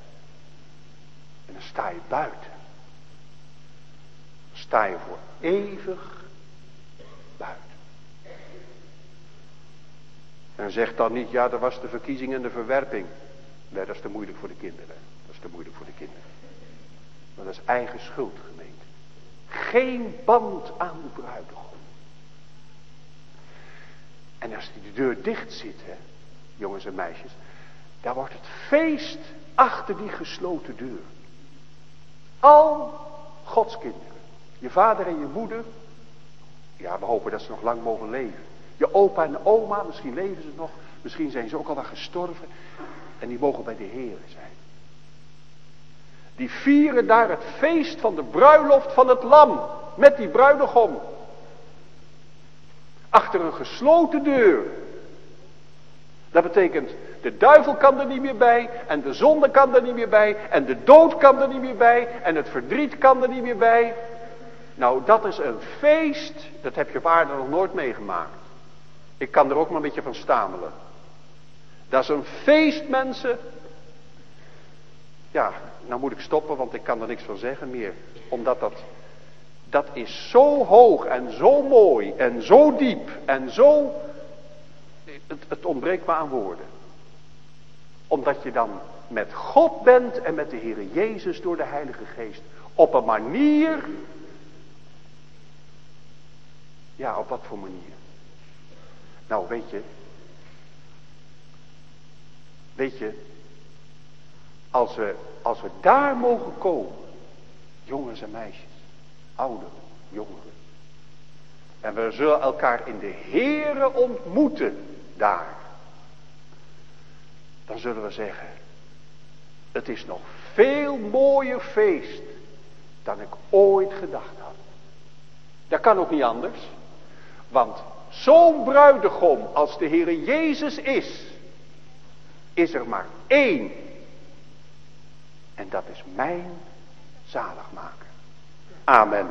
En dan sta je buiten. Dan sta je voor eeuwig buiten. En zeg dan niet, ja, dat was de verkiezing en de verwerping. Nee, dat is te moeilijk voor de kinderen. Dat is te moeilijk voor de kinderen. Maar dat is eigen schuld, gemeente. Geen band aan de bruidegom. En als die deur dicht zit, hè, jongens en meisjes, dan wordt het feest achter die gesloten deur. Al Gods kinderen. Je vader en je moeder. Ja, we hopen dat ze nog lang mogen leven. Je opa en oma, misschien leven ze nog. Misschien zijn ze ook al wel gestorven. En die mogen bij de Heere zijn. Die vieren daar het feest van de bruiloft van het lam. Met die bruidegom. Achter een gesloten deur. Dat betekent, de duivel kan er niet meer bij. En de zonde kan er niet meer bij. En de dood kan er niet meer bij. En het verdriet kan er niet meer bij. Nou, dat is een feest. Dat heb je op aarde nog nooit meegemaakt. Ik kan er ook maar een beetje van stamelen. Dat is een feest, mensen. Ja, nou moet ik stoppen, want ik kan er niks van zeggen meer. Omdat dat, dat is zo hoog en zo mooi en zo diep en zo... Het, het ontbreekt me aan woorden. Omdat je dan met God bent en met de Heere Jezus door de Heilige Geest. Op een manier... Ja, op wat voor manier? Nou, weet je... Weet je... Als we, als we daar mogen komen... Jongens en meisjes... Ouderen, jongeren... En we zullen elkaar in de Heere ontmoeten... Daar... Dan zullen we zeggen... Het is nog veel mooier feest... Dan ik ooit gedacht had. Dat kan ook niet anders... Want zo'n bruidegom als de Heere Jezus is, is er maar één. En dat is mijn zaligmaker. Amen.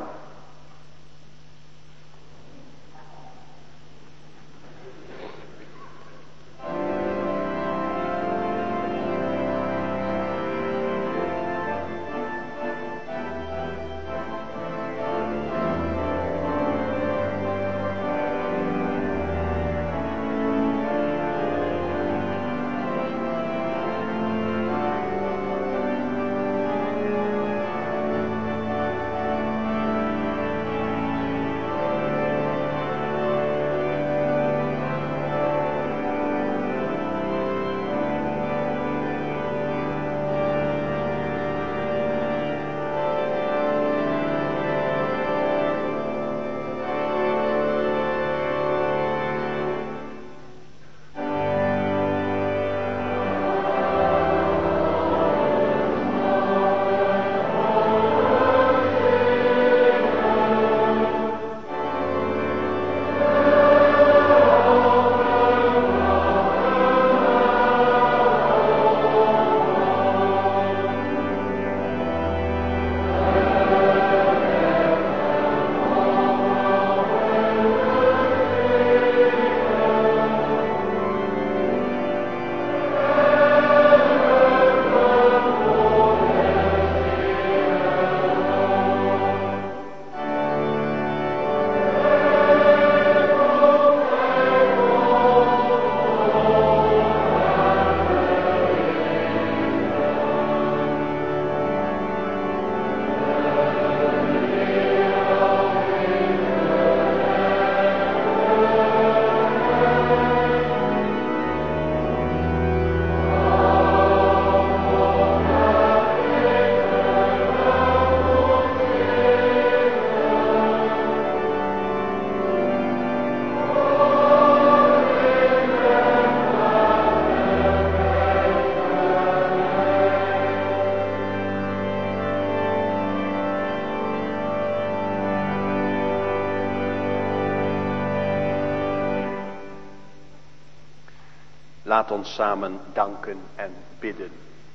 Laat ons samen danken en bidden.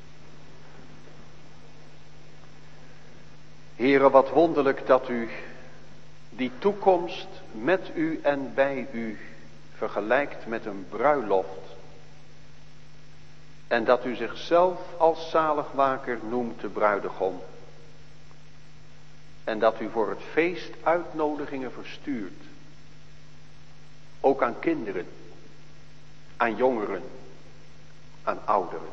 Heere, wat wonderlijk dat u die toekomst met u en bij u vergelijkt met een bruiloft. En dat u zichzelf als zaligmaker noemt de bruidegom. En dat u voor het feest uitnodigingen verstuurt. Ook aan kinderen, aan jongeren, aan ouderen.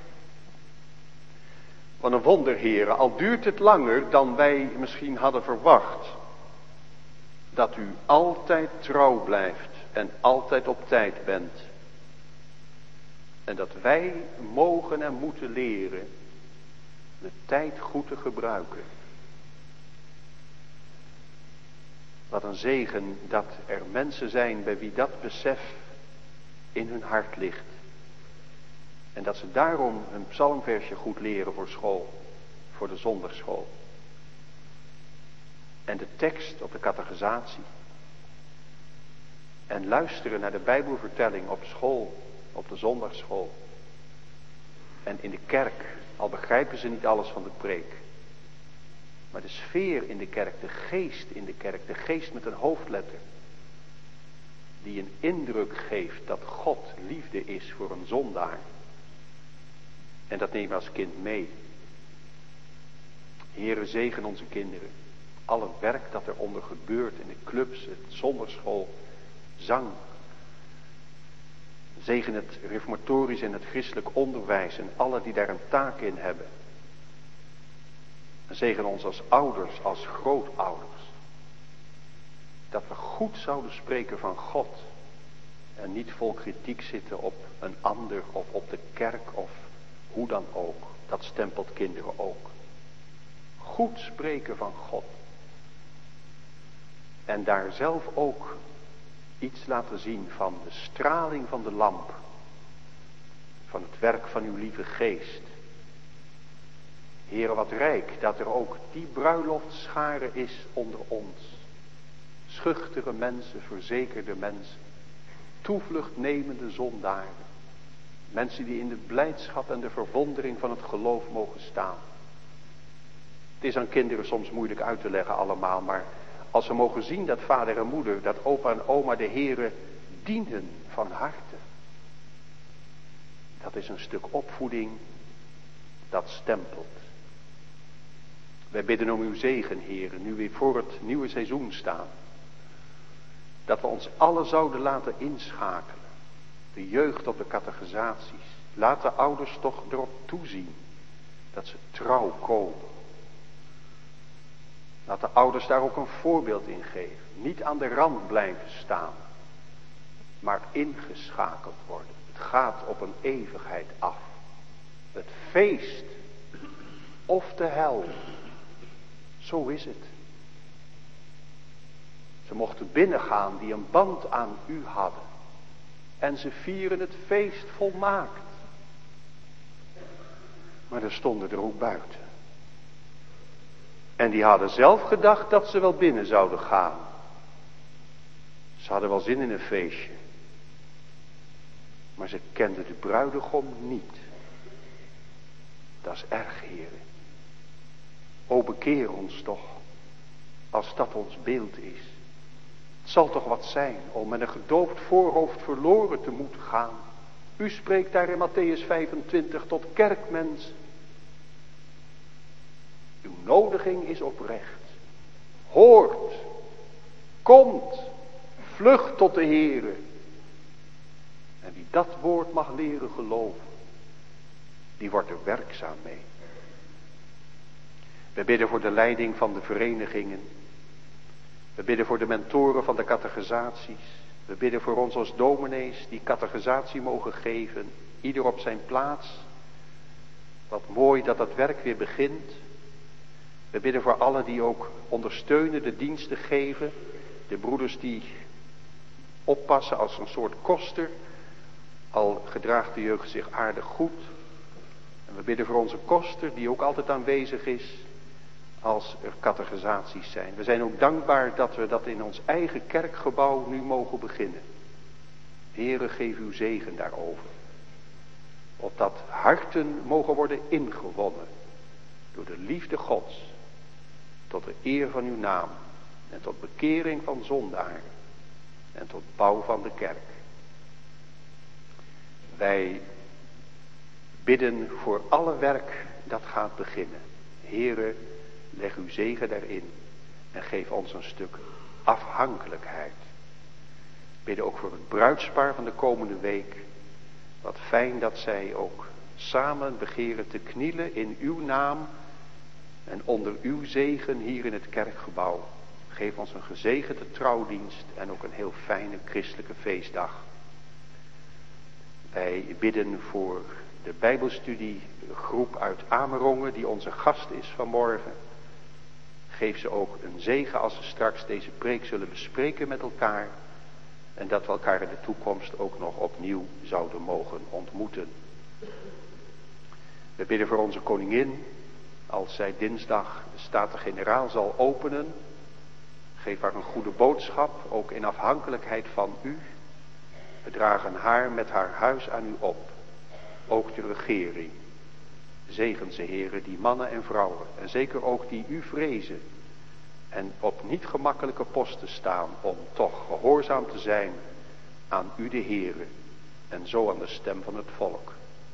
Wat een wonder, Heere, al duurt het langer dan wij misschien hadden verwacht. Dat u altijd trouw blijft en altijd op tijd bent. En dat wij mogen en moeten leren de tijd goed te gebruiken. Wat een zegen dat er mensen zijn bij wie dat besef in hun hart ligt. En dat ze daarom een psalmversje goed leren voor school, voor de zondagsschool. En de tekst op de catechisatie. En luisteren naar de Bijbelvertelling op school, op de zondagsschool. En in de kerk, al begrijpen ze niet alles van de preek. Maar de sfeer in de kerk, de geest in de kerk, de geest met een hoofdletter. Die een indruk geeft dat God liefde is voor een zondaar. En dat nemen we als kind mee. Heere, zegen onze kinderen. Al het werk dat eronder gebeurt in de clubs, het zonderschool, zang. Zegen het reformatorisch en het christelijk onderwijs en alle die daar een taak in hebben. En zegen ons als ouders, als grootouders. Dat we goed zouden spreken van God. En niet vol kritiek zitten op een ander of op de kerk of hoe dan ook. Dat stempelt kinderen ook. Goed spreken van God. En daar zelf ook iets laten zien van de straling van de lamp. Van het werk van uw lieve geest. Heere, wat rijk dat er ook die bruiloftschare is onder ons. Schuchtere mensen, verzekerde mensen. Toevlucht nemende zondaren. Mensen die in de blijdschap en de verwondering van het geloof mogen staan. Het is aan kinderen soms moeilijk uit te leggen allemaal, maar als ze mogen zien dat vader en moeder, dat opa en oma de Heere dienen van harte. Dat is een stuk opvoeding dat stempelt. Wij bidden om uw zegen, Heere, nu we voor het nieuwe seizoen staan. Dat we ons allen zouden laten inschakelen. De jeugd op de catechisaties. Laat de ouders toch erop toezien dat ze trouw komen. Laat de ouders daar ook een voorbeeld in geven. Niet aan de rand blijven staan, maar ingeschakeld worden. Het gaat op een eeuwigheid af. Het feest of de hel. Zo is het. Ze mochten binnengaan die een band aan u hadden. En ze vieren het feest volmaakt. Maar er stonden er ook buiten. En die hadden zelf gedacht dat ze wel binnen zouden gaan. Ze hadden wel zin in een feestje. Maar ze kenden de bruidegom niet. Dat is erg, heren. O, bekeer ons toch, als dat ons beeld is. Het zal toch wat zijn om met een gedoopt voorhoofd verloren te moeten gaan. U spreekt daar in Matthäus vijfentwintig tot kerkmensen. Uw nodiging is oprecht. Hoort, komt, vlucht tot de Heere. En wie dat woord mag leren geloven, die wordt er werkzaam mee. We bidden voor de leiding van de verenigingen. We bidden voor de mentoren van de catechisaties. We bidden voor ons als dominees die catechisatie mogen geven. Ieder op zijn plaats. Wat mooi dat dat werk weer begint. We bidden voor allen die ook ondersteunen, de diensten geven. De broeders die oppassen als een soort koster. Al gedraagt de jeugd zich aardig goed. En we bidden voor onze koster die ook altijd aanwezig is als er catechisaties zijn. We zijn ook dankbaar dat we dat in ons eigen kerkgebouw nu mogen beginnen. Heere, geef uw zegen daarover. opdat harten mogen worden ingewonnen door de liefde Gods, tot de eer van uw naam en tot bekering van zondaren en tot bouw van de kerk. Wij bidden voor alle werk dat gaat beginnen. Heere, leg uw zegen daarin en geef ons een stuk afhankelijkheid. Bidden ook voor het bruidspaar van de komende week. Wat fijn dat zij ook samen begeren te knielen in uw naam en onder uw zegen hier in het kerkgebouw. Geef ons een gezegende trouwdienst en ook een heel fijne christelijke feestdag. Wij bidden voor de Bijbelstudiegroep uit Amerongen die onze gast is vanmorgen. Geef ze ook een zegen als ze straks deze preek zullen bespreken met elkaar. En dat we elkaar in de toekomst ook nog opnieuw zouden mogen ontmoeten. We bidden voor onze koningin. Als zij dinsdag de Staten-Generaal zal openen. Geef haar een goede boodschap, ook in afhankelijkheid van u. We dragen haar met haar huis aan u op. Ook de regering. Zegen ze, heren, die mannen en vrouwen. En zeker ook die u vrezen. En op niet gemakkelijke posten staan om toch gehoorzaam te zijn aan u de Heere. En zo aan de stem van het volk.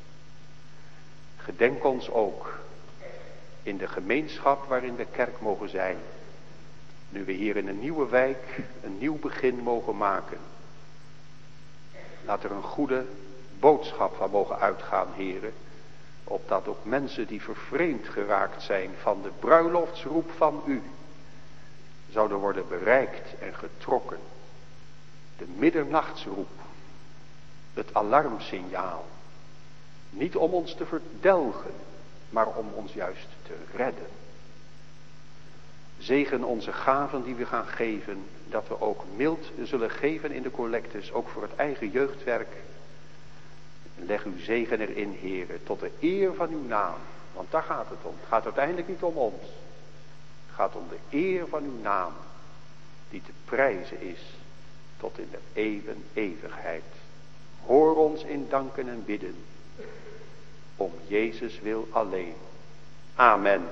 Gedenk ons ook in de gemeenschap waarin we kerk mogen zijn. Nu we hier in een nieuwe wijk een nieuw begin mogen maken. Laat er een goede boodschap van mogen uitgaan, heren. Opdat ook mensen die vervreemd geraakt zijn van de bruiloftsroep van u. Zouden worden bereikt en getrokken. De middernachtsroep. Het alarmsignaal. Niet om ons te verdelgen, maar om ons juist te redden. Zegen onze gaven die we gaan geven, dat we ook mild zullen geven in de collectes, ook voor het eigen jeugdwerk. Leg uw zegen erin, heren, tot de eer van uw naam. Want daar gaat het om. Het gaat uiteindelijk niet om ons. Het gaat om de eer van uw naam, die te prijzen is tot in de eeuwen eeuwigheid. Hoor ons in danken en bidden, om Jezus wil alleen. Amen.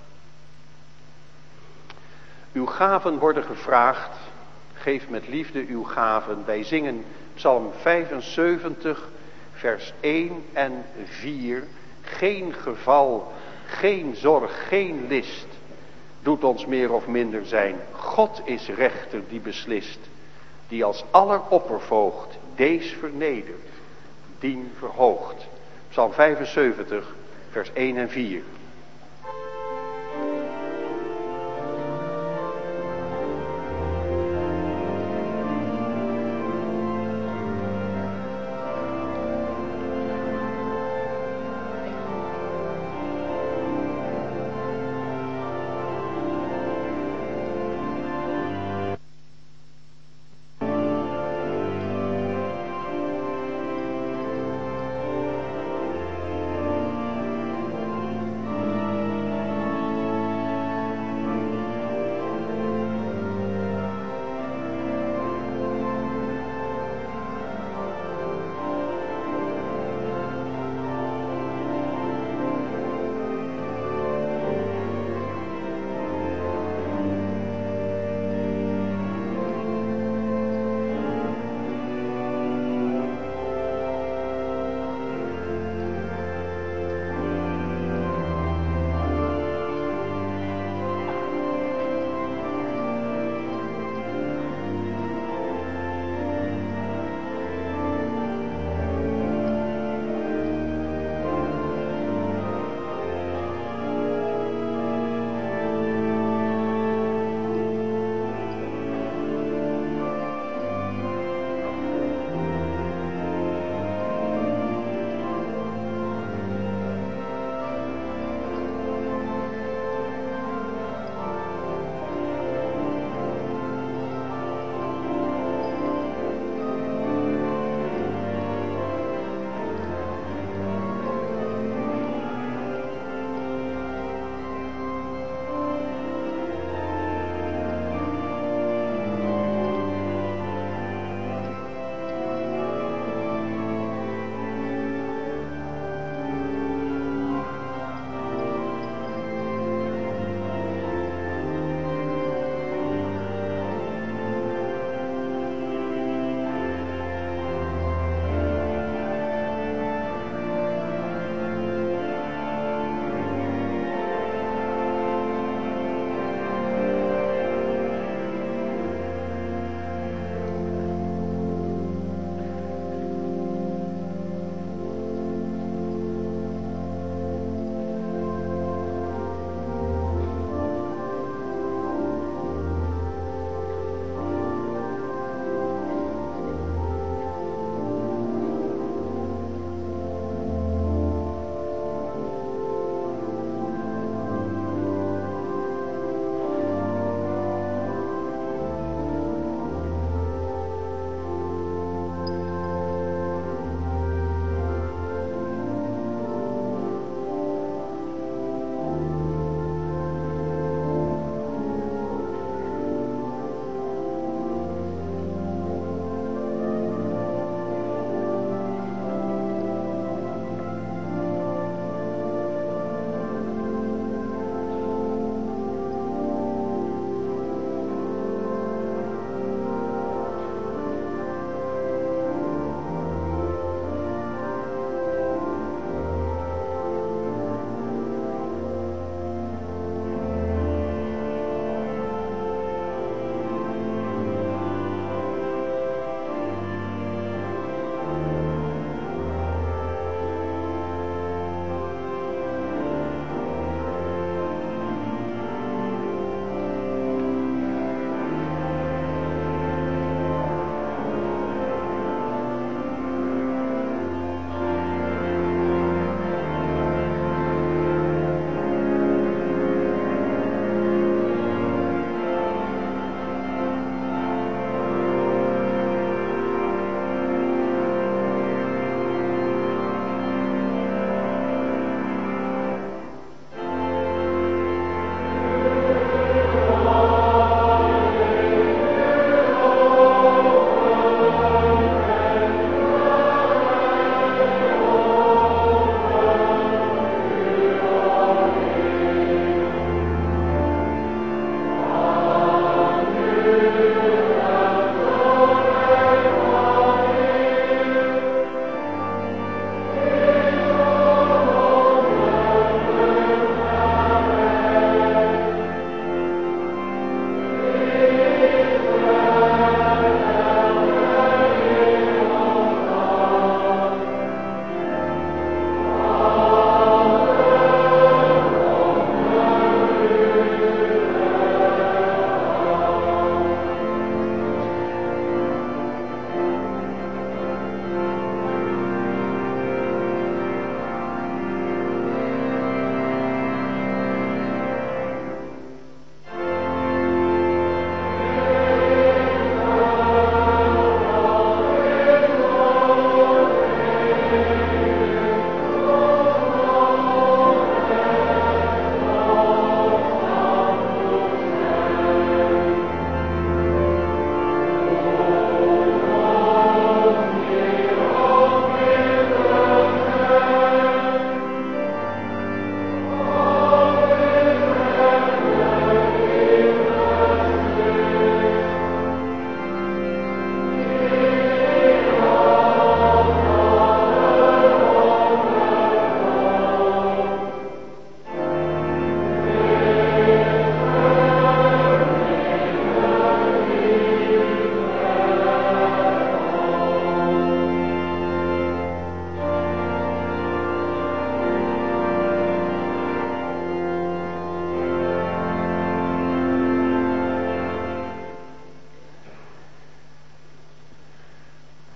Uw gaven worden gevraagd, geef met liefde uw gaven. Wij zingen Psalm vijfenzeventig, vers één en vier. Geen geval, geen zorg, geen list doet ons meer of minder zijn. God is rechter die beslist, die als alleroppervoogd dees vernedert, dien verhoogt. Psalm vijfenzeventig, vers één en vier.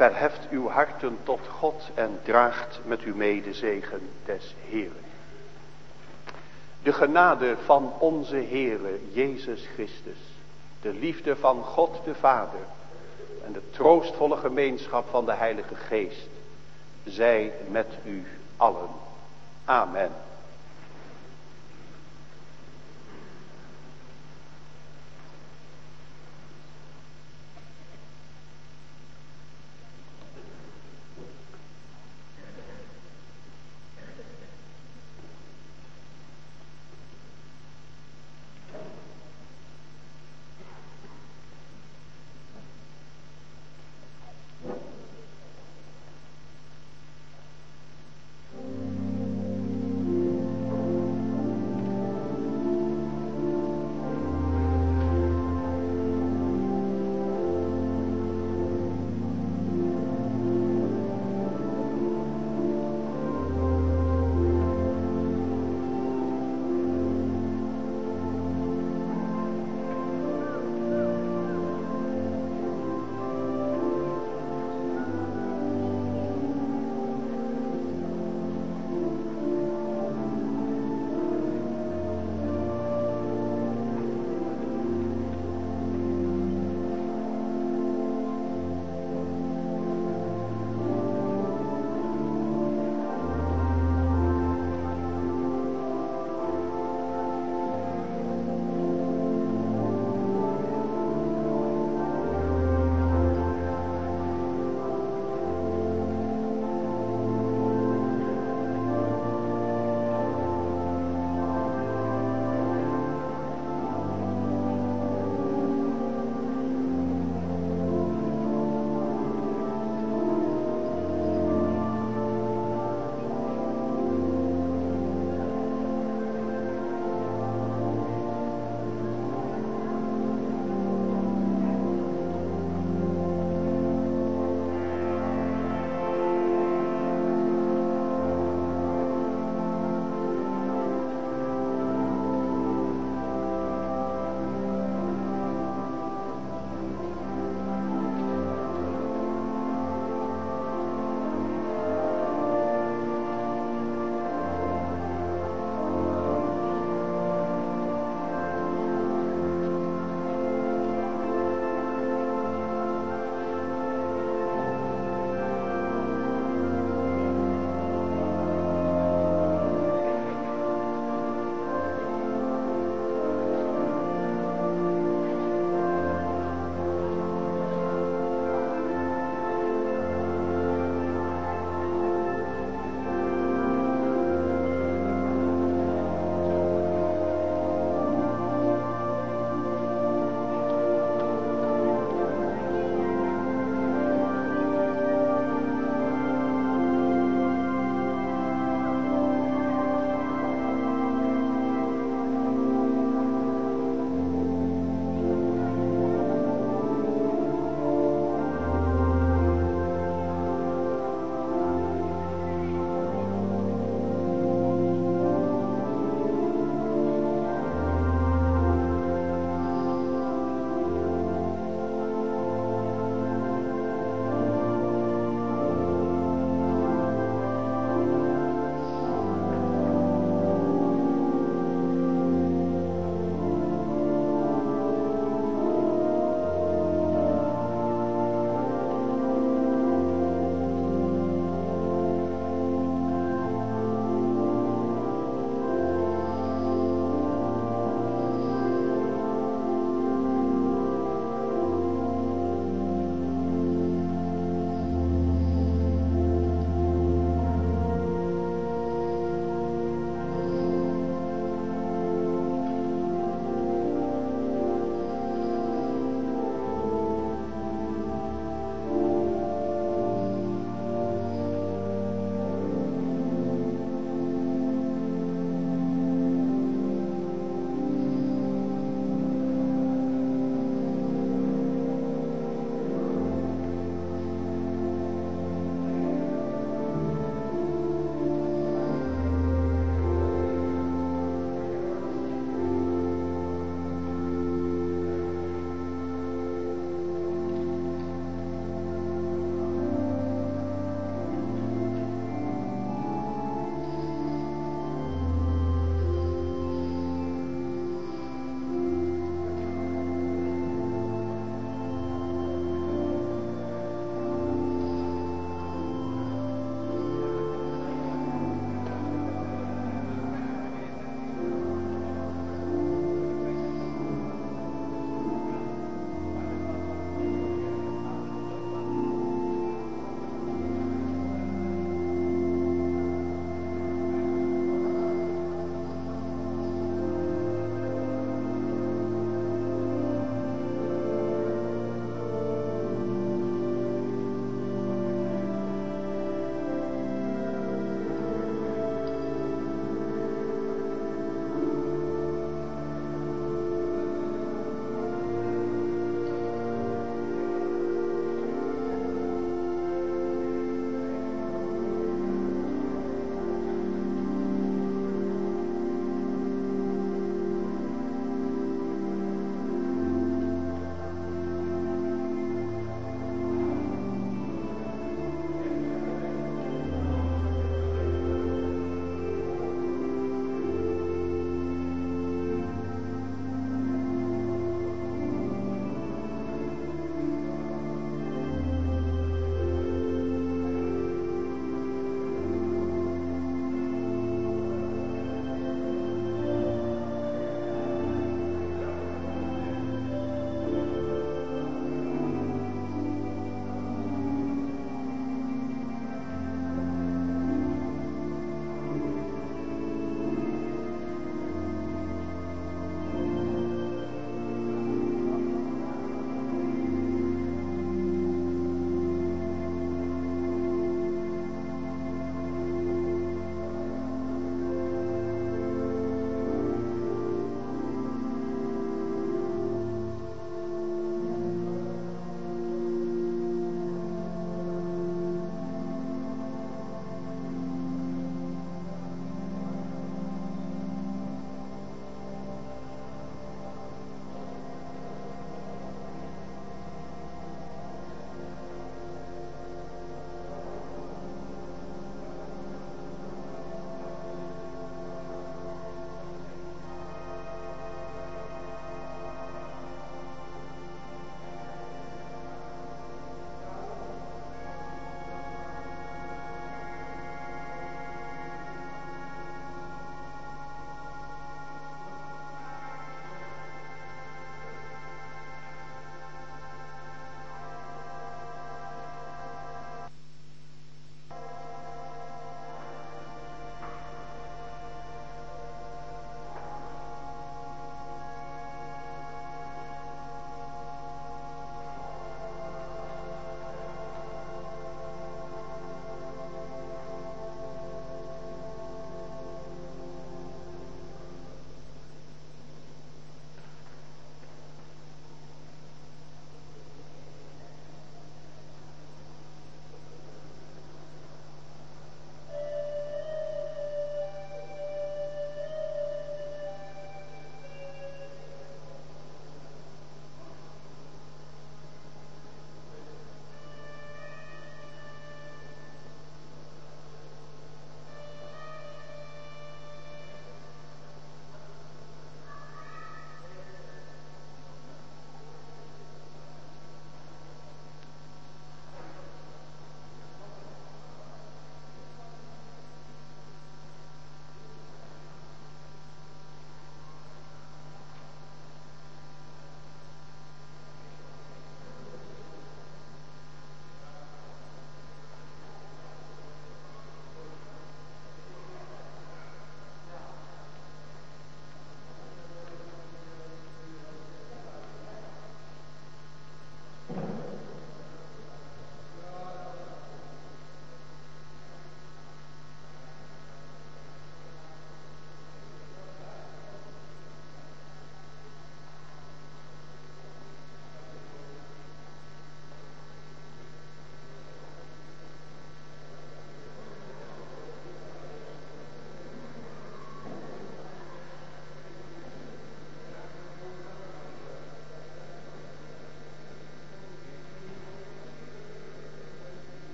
Verheft uw harten tot God en draagt met u mee de zegen des Heeren. De genade van onze Heere Jezus Christus, de liefde van God de Vader en de troostvolle gemeenschap van de Heilige Geest, zij met u allen. Amen.